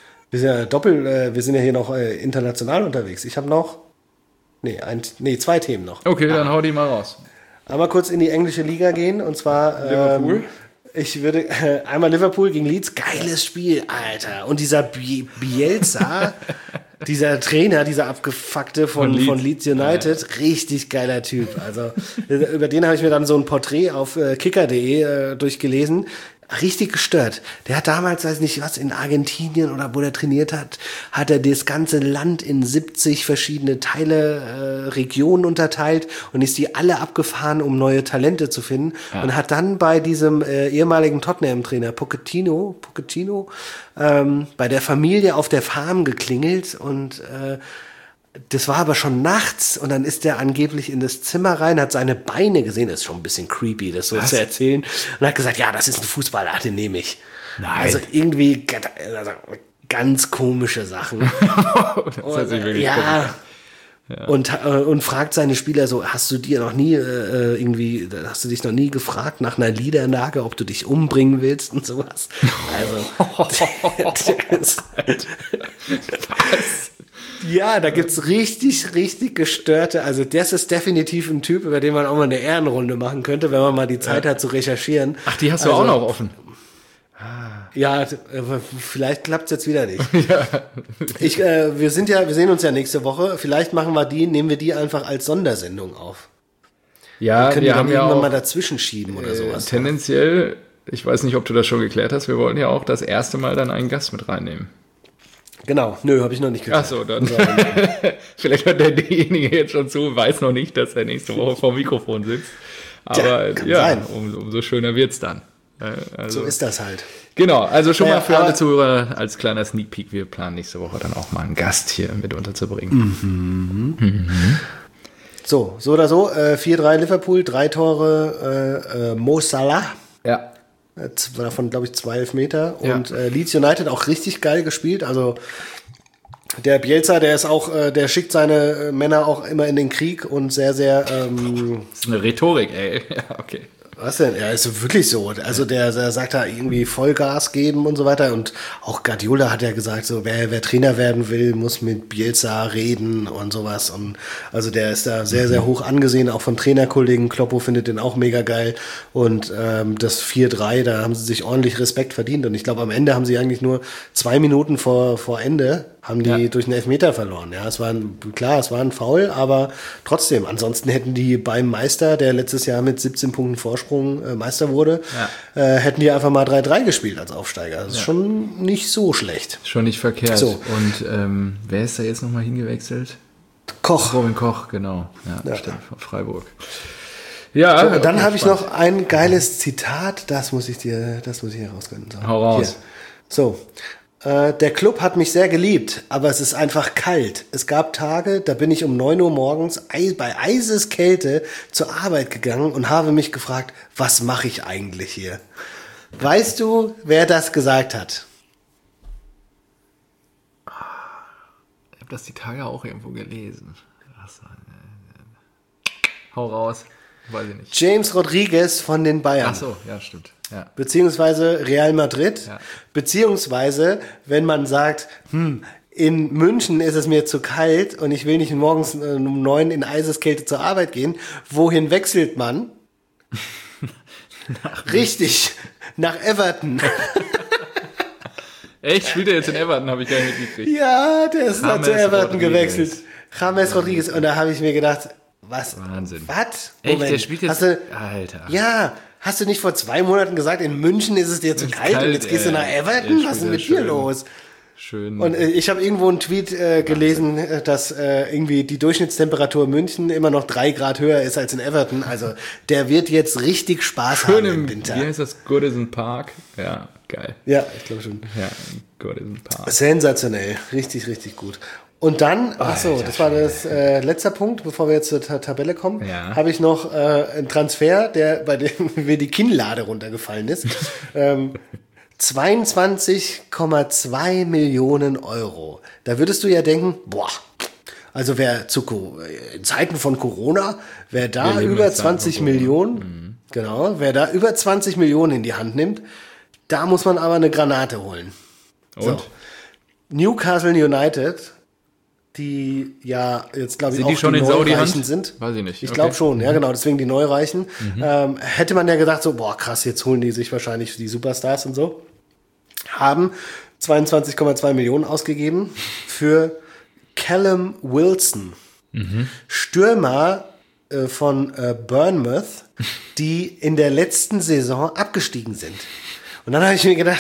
wir sind ja hier noch international unterwegs. Ich habe noch, 2 Themen noch. Okay, dann hau die mal raus. Einmal kurz in die englische Liga gehen und zwar Liverpool. Ich würde einmal Liverpool gegen Leeds, geiles Spiel, Alter. Und dieser Bielsa, dieser Trainer, dieser Abgefuckte von Leeds United, richtig geiler Typ. Also über den habe ich mir dann so ein Porträt auf kicker.de durchgelesen. Richtig gestört. Der hat damals, weiß nicht was, in Argentinien oder wo der trainiert hat, hat er das ganze Land in 70 verschiedene Teile, Regionen unterteilt und ist die alle abgefahren, um neue Talente zu finden. Ja. Und hat dann bei diesem ehemaligen Tottenham-Trainer Pochettino, bei der Familie auf der Farm geklingelt und das war aber schon nachts und dann ist der angeblich in das Zimmer rein, hat seine Beine gesehen, das ist schon ein bisschen creepy, das so zu erzählen, und hat gesagt, ja, das ist ein Fußballer, den nehme ich. Nein. Also irgendwie ganz komische Sachen. Das hört sich wirklich ja. Und fragt seine Spieler so, hast du dich noch nie gefragt nach einer Niederlage, ob du dich umbringen willst und sowas? Also, ja, da gibt's richtig gestörte, also das ist definitiv ein Typ, über den man auch mal eine Ehrenrunde machen könnte, wenn man mal die Zeit hat zu recherchieren. Ach, die hast du auch noch offen? Ja, vielleicht klappt's jetzt wieder nicht. Ja. Wir sehen uns ja nächste Woche, vielleicht nehmen wir die einfach als Sondersendung auf. Ja, wir haben ja irgendwann mal dazwischen schieben oder sowas. Tendenziell, ich weiß nicht, ob du das schon geklärt hast, wir wollten ja auch das erste Mal dann einen Gast mit reinnehmen. Genau, habe ich noch nicht geklärt. Ach so, dann. Vielleicht hört derjenige jetzt schon zu, weiß noch nicht, dass er nächste Woche vor dem Mikrofon sitzt. Aber umso schöner wird's dann. Also, so ist das halt. Genau, also schon mal für alle Zuhörer als kleiner Sneak Peek, wir planen nächste Woche dann auch mal einen Gast hier mit unterzubringen. So oder so, 4-3 Liverpool, 3 Tore Mo Salah. Ja. Davon, glaube ich, 2 Elfmeter. Und Leeds United auch richtig geil gespielt. Also der Bielsa, der ist auch, der schickt seine Männer auch immer in den Krieg und sehr, sehr. Das ist eine Rhetorik, ey. Ja, okay. Was denn? Ja, ist wirklich so. Also der sagt da irgendwie Vollgas geben und so weiter. Und auch Guardiola hat ja gesagt, so wer Trainer werden will, muss mit Bielsa reden und sowas. Und also der ist da sehr, sehr hoch angesehen, auch von Trainerkollegen. Kloppo findet den auch mega geil. Und das 4-3, da haben sie sich ordentlich Respekt verdient. Und ich glaube, am Ende haben sie eigentlich nur 2 Minuten vor Ende haben die durch einen Elfmeter verloren. Ja, es war ein Foul, aber trotzdem. Ansonsten hätten die beim Meister, der letztes Jahr mit 17 Punkten Vorsprung Meister wurde, hätten die einfach mal 3-3 gespielt als Aufsteiger. Das ist schon nicht so schlecht. Schon nicht verkehrt. So. Und wer ist da jetzt nochmal hingewechselt? Koch. Robin Koch, genau. Ja, stimmt, von Freiburg. Ja. So, und dann habe ich noch ein geiles Zitat, das muss ich herausgönnen. So. Hau raus. Hier. So. Der Club hat mich sehr geliebt, aber es ist einfach kalt. Es gab Tage, da bin ich um 9 Uhr morgens bei Eiseskälte zur Arbeit gegangen und habe mich gefragt, was mache ich eigentlich hier? Weißt du, wer das gesagt hat? Ich habe das die Tage auch irgendwo gelesen. Hau raus. Weiß ich nicht. James Rodriguez von den Bayern. Ach so, ja, stimmt. Ja. Beziehungsweise Real Madrid. Ja. Beziehungsweise, wenn man sagt, in München ist es mir zu kalt und ich will nicht morgens um 9 in Eiseskälte zur Arbeit gehen, wohin wechselt man? Richtig, nach Everton. Echt? Spielt er jetzt in Everton? Habe ich gar nicht mitgekriegt. Ja, der ist zu Everton gewechselt. James Rodriguez. Und da habe ich mir gedacht, was? Wahnsinn. Was? Echt, der spielt jetzt... Alter. Ja, hast du nicht vor 2 Monaten gesagt, in München ist es dir zu kalt und jetzt gehst du nach Everton? Was ist denn mit dir los? Schön. Und ich habe irgendwo einen Tweet gelesen, dass irgendwie die Durchschnittstemperatur in München immer noch 3 Grad höher ist als in Everton. Also der wird jetzt richtig Spaß haben im Winter. Wie heißt das? Goodison Park? Ja, geil. Ja, ich glaube schon. Ja, Goodison Park. Sensationell. Richtig, richtig gut. Und dann, das war das letzter Punkt, bevor wir jetzt zur Tabelle kommen, habe ich noch einen Transfer, bei dem mir die Kinnlade runtergefallen ist. 22,2 Millionen Euro. Da würdest du ja denken, also wer in Zeiten von Corona, wer da über 20 Millionen, wer da über 20 Millionen in die Hand nimmt, da muss man aber eine Granate holen. Und? So. Newcastle United, die ja jetzt, glaube ich, auch die Neureichen sind. Weiß ich nicht. Ich glaube schon, ja genau, deswegen die Neureichen. Hätte man ja gedacht, so, krass, jetzt holen die sich wahrscheinlich die Superstars und so. Haben 22,2 Millionen ausgegeben für Callum Wilson, Stürmer von Bournemouth, die in der letzten Saison abgestiegen sind. Und dann habe ich mir gedacht,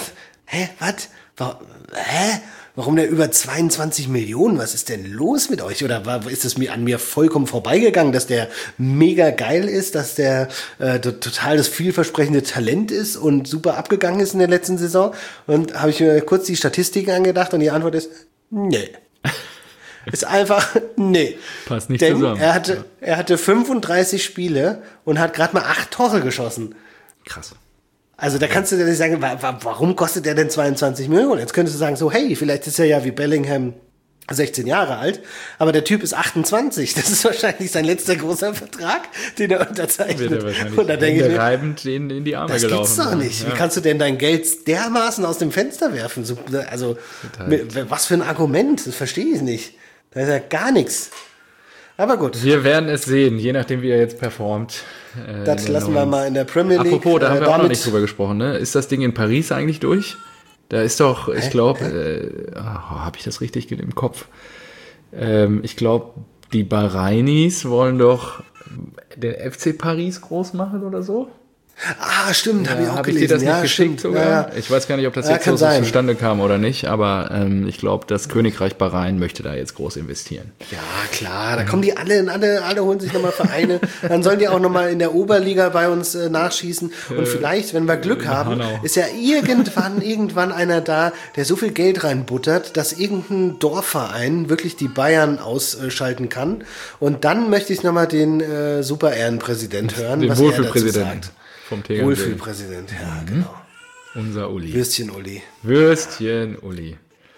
warum der über 22 Millionen? Was ist denn los mit euch? Oder ist es an mir vollkommen vorbeigegangen, dass der mega geil ist, dass der total das vielversprechende Talent ist und super abgegangen ist in der letzten Saison? Und habe ich mir kurz die Statistiken angedacht und die Antwort ist, nee. Ist einfach, nee. Passt nicht Denn zusammen. Er hatte 35 Spiele und hat gerade mal 8 Tore geschossen. Krass. Also da kannst du dir nicht sagen, warum kostet der denn 22 Millionen? Jetzt könntest du sagen, so, hey, vielleicht ist er ja wie Bellingham 16 Jahre alt, aber der Typ ist 28. Das ist wahrscheinlich sein letzter großer Vertrag, den er unterzeichnet. Wird er wahrscheinlich und da denke ich mir, reibend in die Arme das gelaufen. gibt's doch nicht. Ja. Wie kannst du denn dein Geld dermaßen aus dem Fenster werfen? Also, was für ein Argument? Das verstehe ich nicht. Da ist ja gar nichts. Aber gut. Wir werden es sehen, je nachdem, wie er jetzt performt. Das lassen wir mal in der Premier League. Apropos, da haben wir auch noch nicht drüber gesprochen, ne? Ist das Ding in Paris eigentlich durch? Da ist doch, ich glaube, habe ich das richtig im Kopf? Ich glaube, die Bahrainis wollen doch den FC Paris groß machen oder so? Ah, stimmt, habe ich auch Hab gelesen. ich dir das nicht ja, geschickt stimmt. sogar? Ja. Ich weiß gar nicht, ob das jetzt so zustande kam oder nicht, aber ich glaube, das Königreich Bahrain möchte da jetzt groß investieren. Ja, klar, da kommen die alle holen sich nochmal Vereine. Dann sollen die auch nochmal in der Oberliga bei uns nachschießen. Und vielleicht, wenn wir Glück haben, Hanau. ist ja irgendwann einer da, der so viel Geld reinbuttert, dass irgendein Dorfverein wirklich die Bayern ausschalten kann. Und dann möchte ich nochmal den Super-Ehrenpräsident hören, Den was er dazu Wohlfühlpräsidenten sagt. vom Tegernsee. Wohlfühlpräsident, ja, genau. Unser Uli. Würstchen-Uli. Würstchen-Uli.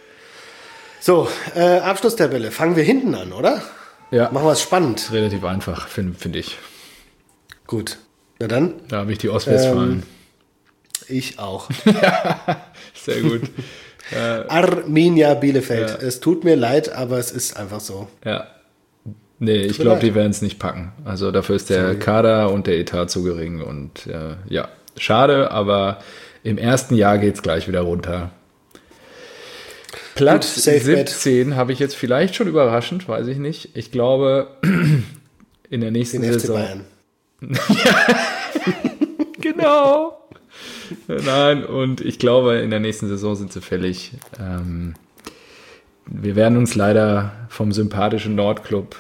So, Abschlusstabelle. Fangen wir hinten an, oder? Ja. Machen wir es spannend. Relativ einfach, finde ich. Gut. Na dann. Da habe ich die Ostwestfalen. Ich auch. Sehr gut. Arminia Bielefeld. Ja. Es tut mir leid, aber es ist einfach so. Ja. Nee, ich glaube, die werden es nicht packen. Also dafür ist der Kader und der Etat zu gering. Und ja, schade, aber im ersten Jahr geht es gleich wieder runter. Platz 17 habe ich jetzt vielleicht schon überraschend, weiß ich nicht. Ich glaube, in der nächsten Den FC Saison. Bayern. Genau. Nein, und ich glaube, in der nächsten Saison sind sie fällig. Wir werden uns leider vom sympathischen Nordclub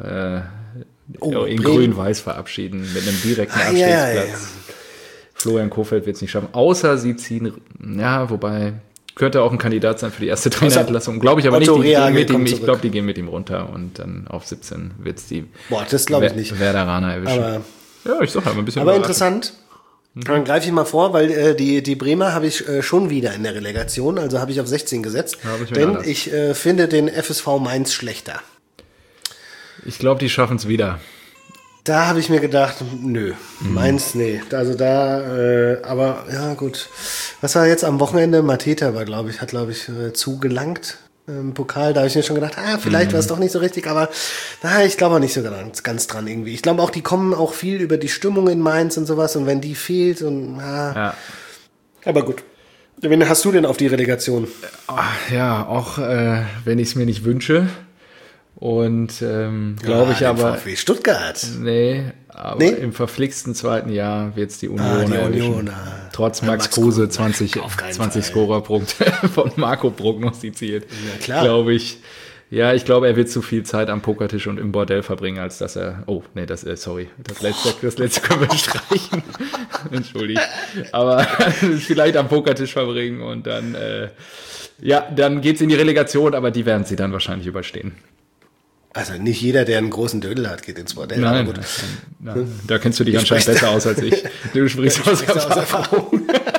in Grün-Weiß verabschieden mit einem direkten Abstiegsplatz. Ja. Florian Kohfeldt wird es nicht schaffen, außer sie ziehen, ja, wobei könnte auch ein Kandidat sein für die erste Trainerentlassung. Glaube ich aber Otto nicht. Ich glaube, die gehen mit ihm runter und dann auf 17 wird es die das glaube ich nicht. Werderaner erwischen. Aber, ja, ich sag halt ein bisschen. aber interessant. Dann greife ich mal vor, weil die Bremer habe ich schon wieder in der Relegation, also habe ich auf 16 gesetzt. Denn ich finde den FSV Mainz schlechter. Ich glaube, die schaffen es wieder. Da habe ich mir gedacht, nö, Mainz, nee. Also aber ja gut. Was war jetzt am Wochenende? Mateta hat, glaube ich, zugelangt im Pokal. Da habe ich mir schon gedacht, vielleicht war es doch nicht so richtig, aber ich glaube auch nicht so ganz dran irgendwie. Ich glaube auch, die kommen auch viel über die Stimmung in Mainz und sowas und wenn die fehlt und ja. Aber gut. Wen hast du denn auf die Relegation? Ja, auch wenn ich es mir nicht wünsche. Und glaube ich aber. VfB Stuttgart. Nee, aber im verflixten zweiten Jahr wird es die Union erwischen. Trotz Max Kruse 20 Scorerpunkte von Marco prognostiziert. Ja, klar. Glaube ich. Ja, ich glaube, er wird zu viel Zeit am Pokertisch und im Bordell verbringen, als dass er. Oh, nee, das letzte können wir streichen. Entschuldigt. Aber vielleicht am Pokertisch verbringen und dann. Dann geht's in die Relegation, aber die werden sie dann wahrscheinlich überstehen. Also nicht jeder, der einen großen Dödel hat, geht ins Bordell. Nein, gut. Da kennst du dich anscheinend besser aus als ich. Du sprichst aus Erfahrung.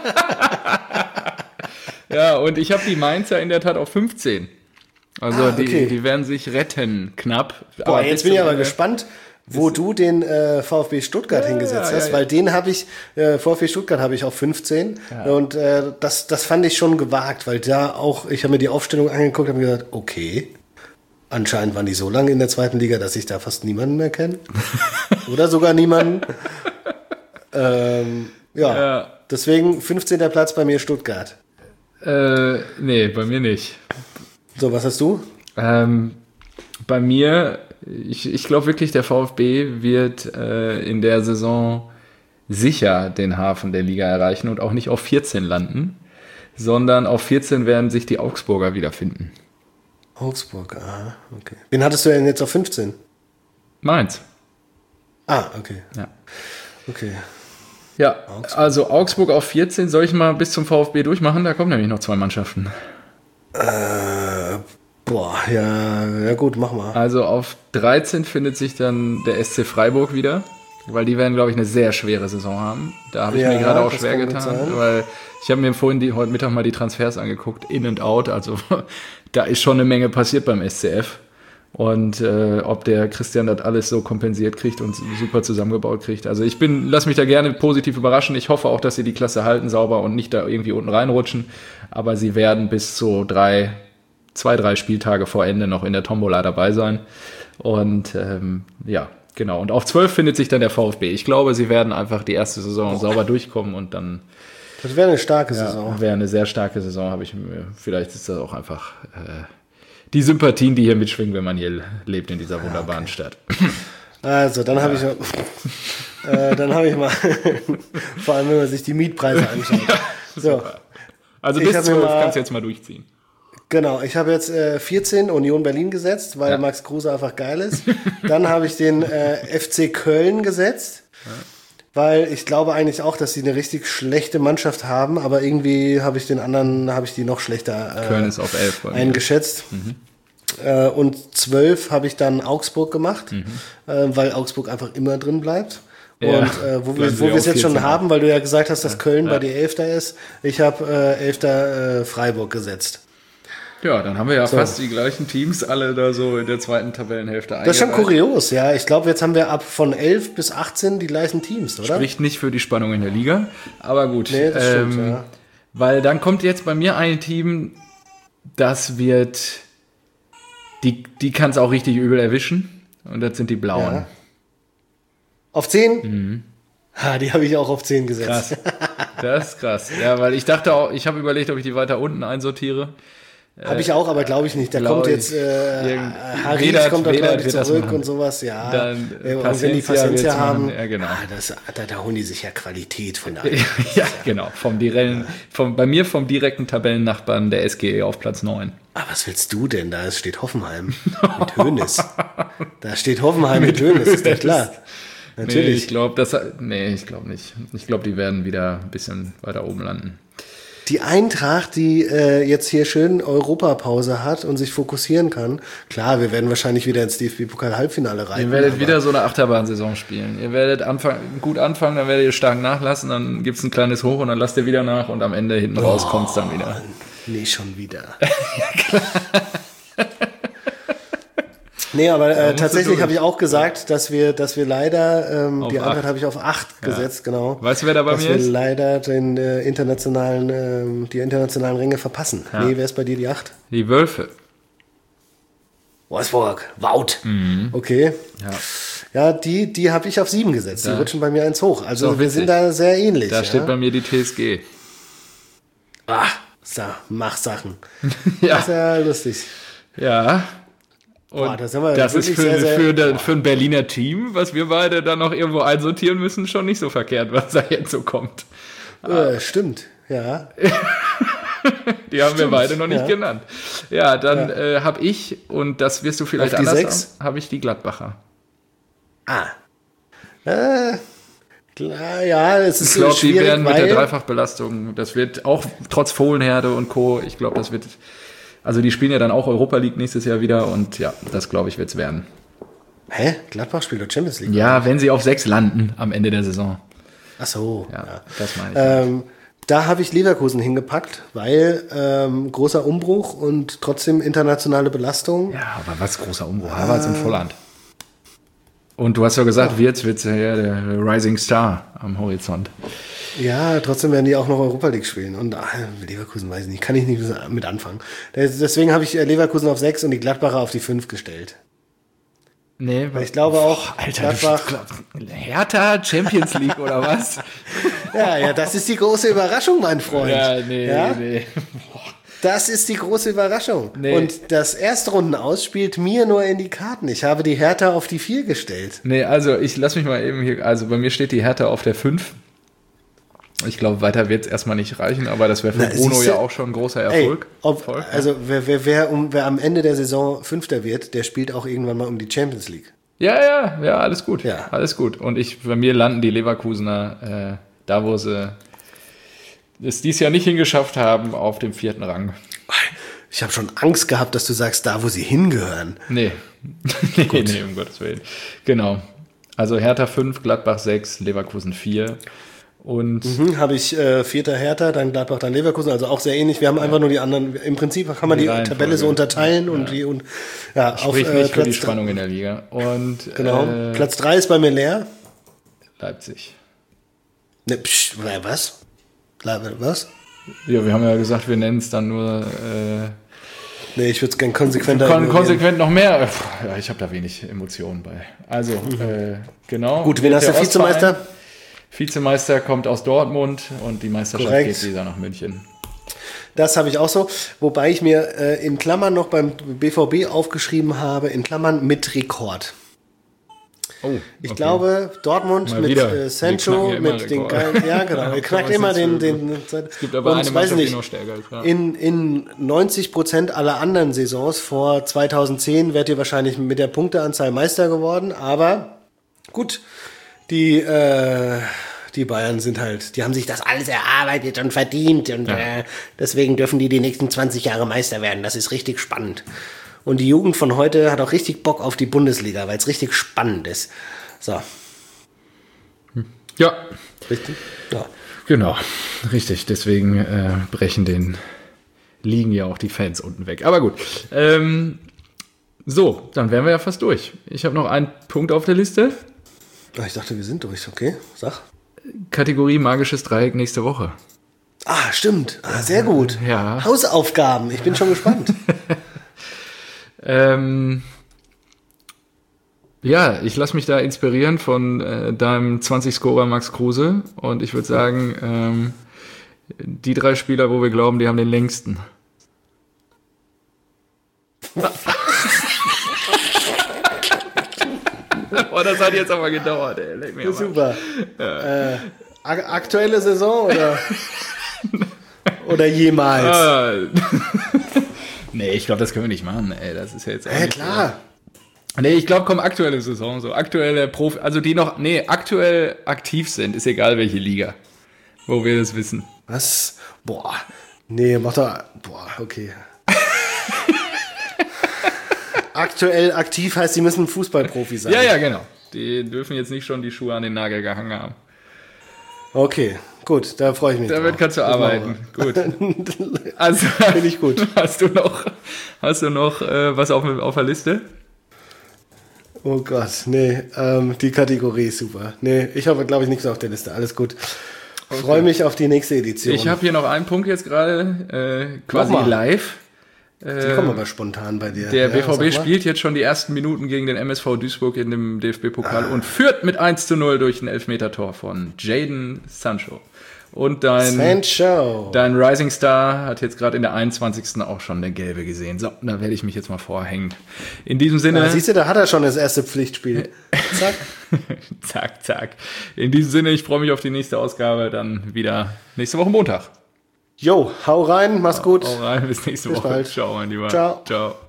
Ja, und ich habe die Mainzer in der Tat auf 15. Also die werden sich retten, knapp. Boah, jetzt bin ich aber gespannt, wo du den VfB Stuttgart hingesetzt hast, weil den habe ich, VfB Stuttgart habe ich auf 15 und das fand ich schon gewagt, weil da auch, ich habe mir die Aufstellung angeguckt und habe mir gedacht, okay, anscheinend waren die so lange in der zweiten Liga, dass ich da fast niemanden mehr kenne. Oder sogar niemanden. Deswegen 15. Platz bei mir Stuttgart. Nee, bei mir nicht. So, was hast du? Bei mir, ich glaube wirklich, der VfB wird in der Saison sicher den Hafen der Liga erreichen und auch nicht auf 14 landen, sondern auf 14 werden sich die Augsburger wiederfinden. Augsburg, aha, okay. Wen hattest du denn jetzt auf 15? Mainz. Ah, okay. Ja. Okay. Ja, also Augsburg auf 14, soll ich mal bis zum VfB durchmachen? Da kommen nämlich noch 2 Mannschaften. Ja gut, mach mal. Also auf 13 findet sich dann der SC Freiburg wieder, weil die werden, glaube ich, eine sehr schwere Saison haben. Da habe ich mir gerade auch schwer getan, weil ich habe mir vorhin heute Mittag mal die Transfers angeguckt, in und out, also da ist schon eine Menge passiert beim SCF. Und ob der Christian das alles so kompensiert kriegt und super zusammengebaut kriegt. Also lass mich da gerne positiv überraschen. Ich hoffe auch, dass sie die Klasse halten sauber und nicht da irgendwie unten reinrutschen. Aber sie werden bis zu 2-3 Spieltage vor Ende noch in der Tombola dabei sein. Und ja, genau. Und auf 12 findet sich dann der VfB. Ich glaube, sie werden einfach die erste Saison sauber durchkommen und dann... Das wäre eine starke Saison. Wäre eine sehr starke Saison, habe ich mir... Vielleicht ist das auch einfach... die Sympathien, die hier mitschwingen, wenn man hier lebt in dieser wunderbaren Stadt. Also, dann habe ich mal, vor allem wenn man sich die Mietpreise anschaut. So. Also bis 12 kannst du jetzt mal durchziehen. Genau, ich habe jetzt 14 Union Berlin gesetzt, weil Max Kruse einfach geil ist. Dann habe ich den FC Köln gesetzt, weil ich glaube eigentlich auch, dass sie eine richtig schlechte Mannschaft haben, aber irgendwie habe ich die noch schlechter Köln ist auf 11 eingeschätzt. Und 12 habe ich dann Augsburg gemacht, weil Augsburg einfach immer drin bleibt. Ja, und wo wir es jetzt schon haben, weil du ja gesagt hast, dass Köln bei dir 11. ist, ich habe 11. Freiburg gesetzt. Ja, dann haben wir ja fast die gleichen Teams alle da so in der zweiten Tabellenhälfte eingereiht. Das ist schon kurios, ja. Ich glaube, jetzt haben wir ab von 11 bis 18 die gleichen Teams, oder? Spricht nicht für die Spannung in der Liga, aber gut. Nee, das stimmt, ja. Weil dann kommt jetzt bei mir ein Team, das wird, die kann es auch richtig übel erwischen und das sind die Blauen. Ja. Auf 10? Die habe ich auch auf 10 gesetzt. Krass. Das ist krass. Ja, weil ich dachte auch, ich habe überlegt, ob ich die weiter unten einsortiere. Habe ich auch, aber glaube ich nicht. Da kommt jetzt Haris kommt da glaube ich zurück und sowas. Ja, dann und wenn die Paciencia haben, ja, genau. Da holen die sich ja Qualität von da. Ja, genau. Bei mir vom direkten Tabellennachbarn der SGE auf Platz 9. Aber was willst du denn? Da steht Hoffenheim mit Hoeneß. Da steht Hoffenheim mit Hoeneß, ist ja klar. Natürlich. Nee, ich glaube nicht. Ich glaube, die werden wieder ein bisschen weiter oben landen. Die Eintracht, die jetzt hier schön Europapause hat und sich fokussieren kann. Klar, wir werden wahrscheinlich wieder ins DFB-Pokal-Halbfinale reiten. Ihr werdet wieder so eine Achterbahnsaison spielen. Ihr werdet gut anfangen, dann werdet ihr stark nachlassen, dann gibt es ein kleines Hoch und dann lasst ihr wieder nach und am Ende hinten raus kommt es dann wieder. Nee, schon wieder. Ja, klar. Nee, aber tatsächlich habe ich auch gesagt, dass wir leider, die Eintracht habe ich auf 8 gesetzt, genau. Weißt du, wer da bei mir ist? Dass wir leider die internationalen Ränge verpassen. Ja. Nee, wer ist bei dir die 8? Die Wölfe. Wolfsburg, Wout. Okay. Ja, die habe ich auf 7 gesetzt. Die rutschen bei mir eins hoch. Also wir sind da sehr ähnlich. Da steht bei mir die TSG. Mach Sachen. Ja. Das ist ja lustig. Ja. Und das ist für ein Berliner Team, was wir beide dann noch irgendwo einsortieren müssen, schon nicht so verkehrt, was da jetzt so kommt. Stimmt, ja. Die haben wir beide noch nicht genannt. Ja, dann habe ich, und das wirst du vielleicht anders haben, habe ich die Gladbacher. Ja, es ist ich glaube, die werden mit der Dreifachbelastung, das wird auch trotz Fohlenherde und Co., ich glaube, das wird... Also die spielen ja dann auch Europa League nächstes Jahr wieder und ja, das glaube ich wird's werden. Hä? Gladbach spielt doch Champions League? Ja, wenn sie auf 6 landen am Ende der Saison. Ach so. Ja. Das meine ich. Da habe ich Leverkusen hingepackt, weil großer Umbruch und trotzdem internationale Belastung. Ja, aber was großer Umbruch? Havertz in Volland. Und du hast ja gesagt, Wirtz wird ja der Rising Star am Horizont. Ja, trotzdem werden die auch noch Europa League spielen. Und Leverkusen weiß ich nicht, kann ich nicht mit anfangen. Deswegen habe ich Leverkusen auf 6 und die Gladbacher auf die 5 gestellt. Nee, weil ich glaube auch, Alter, Gladbach... Hertha Champions League oder was? Ja, das ist die große Überraschung, mein Freund. Ja, nee. Das ist die große Überraschung. Nee. Und das Erstrundenaus spielt mir nur in die Karten. Ich habe die Hertha auf die 4 gestellt. Nee, also ich lass mich mal eben hier, also bei mir steht die Hertha auf der 5. Ich glaube, weiter wird es erstmal nicht reichen, aber das wäre für Bruno ja auch schon ein großer Erfolg. Also wer am Ende der Saison Fünfter wird, der spielt auch irgendwann mal um die Champions League. Ja, alles gut. Ja. Alles gut. Und bei mir landen die Leverkusener da, wo sie es dieses Jahr nicht hingeschafft haben, auf dem 4. Rang. Ich habe schon Angst gehabt, dass du sagst, da, wo sie hingehören. Nee, um Gottes Willen. Genau. Also Hertha 5, Gladbach 6, Leverkusen 4. Und habe ich 4. Hertha, dann Gladbach, dann Leverkusen, also auch sehr ähnlich. Wir haben einfach nur die anderen, im Prinzip kann man die Tabelle so unterteilen sprich nicht für die Spannung in der Liga. Und genau, Platz 3 ist bei mir leer. Leipzig. Ne, was? Was? Ja, wir haben ja gesagt, wir nennen es dann nur nee, ich würde es gerne konsequenter konsequent noch mehr. Ja, ich habe da wenig Emotionen bei. Also, genau. Gut, wen hast du Vizemeister? Vizemeister kommt aus Dortmund und die Meisterschaft geht wieder nach München. Das habe ich auch so, wobei ich mir in Klammern noch beim BVB aufgeschrieben habe, in Klammern mit Rekord. Oh, okay. Ich glaube, Dortmund mal mit Sancho, mit den geilen, ja genau, er knackt immer den es gibt aber eine Mannschaft, die noch stärker ist. Ja. In 90% aller anderen Saisons vor 2010 wärt ihr wahrscheinlich mit der Punkteanzahl Meister geworden, aber gut, die Bayern sind halt, die haben sich das alles erarbeitet und verdient und deswegen dürfen die nächsten 20 Jahre Meister werden. Das ist richtig spannend. Und die Jugend von heute hat auch richtig Bock auf die Bundesliga, weil es richtig spannend ist. So. Ja. Richtig? Ja. Genau, richtig. Deswegen brechen den Ligen ja auch die Fans unten weg. Aber gut. So, dann wären wir ja fast durch. Ich habe noch einen Punkt auf der Liste. Ich dachte, wir sind durch. Okay, sag. Kategorie Magisches Dreieck nächste Woche. Ah, stimmt. Ah, sehr gut. Ja. Hausaufgaben. Ich bin schon gespannt. Ja, ich lasse mich da inspirieren von deinem 20-Scorer Max Kruse und ich würde sagen, die 3 Spieler, wo wir glauben, die haben den längsten. Oh, das hat jetzt aber gedauert, ey. Leck mir super. Aktuelle Saison oder jemals? Nee, ich glaube, das können wir nicht machen, ey. Das ist ja jetzt auch nicht klar. Nee, ich glaube, aktuelle Saison, so aktuelle Profi, also die noch, aktuell aktiv sind, ist egal welche Liga, wo wir das wissen. Was? Boah. Nee, mach doch, okay. Aktuell aktiv heißt, sie müssen Fußballprofi sein. Ja, genau. Die dürfen jetzt nicht schon die Schuhe an den Nagel gehangen haben. Okay, gut, da freue ich mich. Damit kannst du arbeiten. Gut. Also, finde ich gut. Hast du noch was auf der Liste? Oh Gott, nee, die Kategorie ist super. Nee, ich habe, glaube ich, nichts auf der Liste. Alles gut. Okay. Freue mich auf die nächste Edition. Ich habe hier noch einen Punkt jetzt gerade, quasi live. Die kommen aber spontan bei dir. Der BVB spielt jetzt schon die ersten Minuten gegen den MSV Duisburg in dem DFB-Pokal und führt mit 1:0 durch ein Elfmeter-Tor von Jadon Sancho. Und dein Rising Star hat jetzt gerade in der 21. auch schon eine gelbe gesehen. So, da werde ich mich jetzt mal vorhängen. In diesem Sinne... siehst du, da hat er schon das erste Pflichtspiel. Zack. Zack. In diesem Sinne, ich freue mich auf die nächste Ausgabe. Dann wieder nächste Woche Montag. Jo, hau rein, mach's gut. Hau rein, bis nächste Woche. Bald. Ciao, mein Lieber. Ciao. Ciao.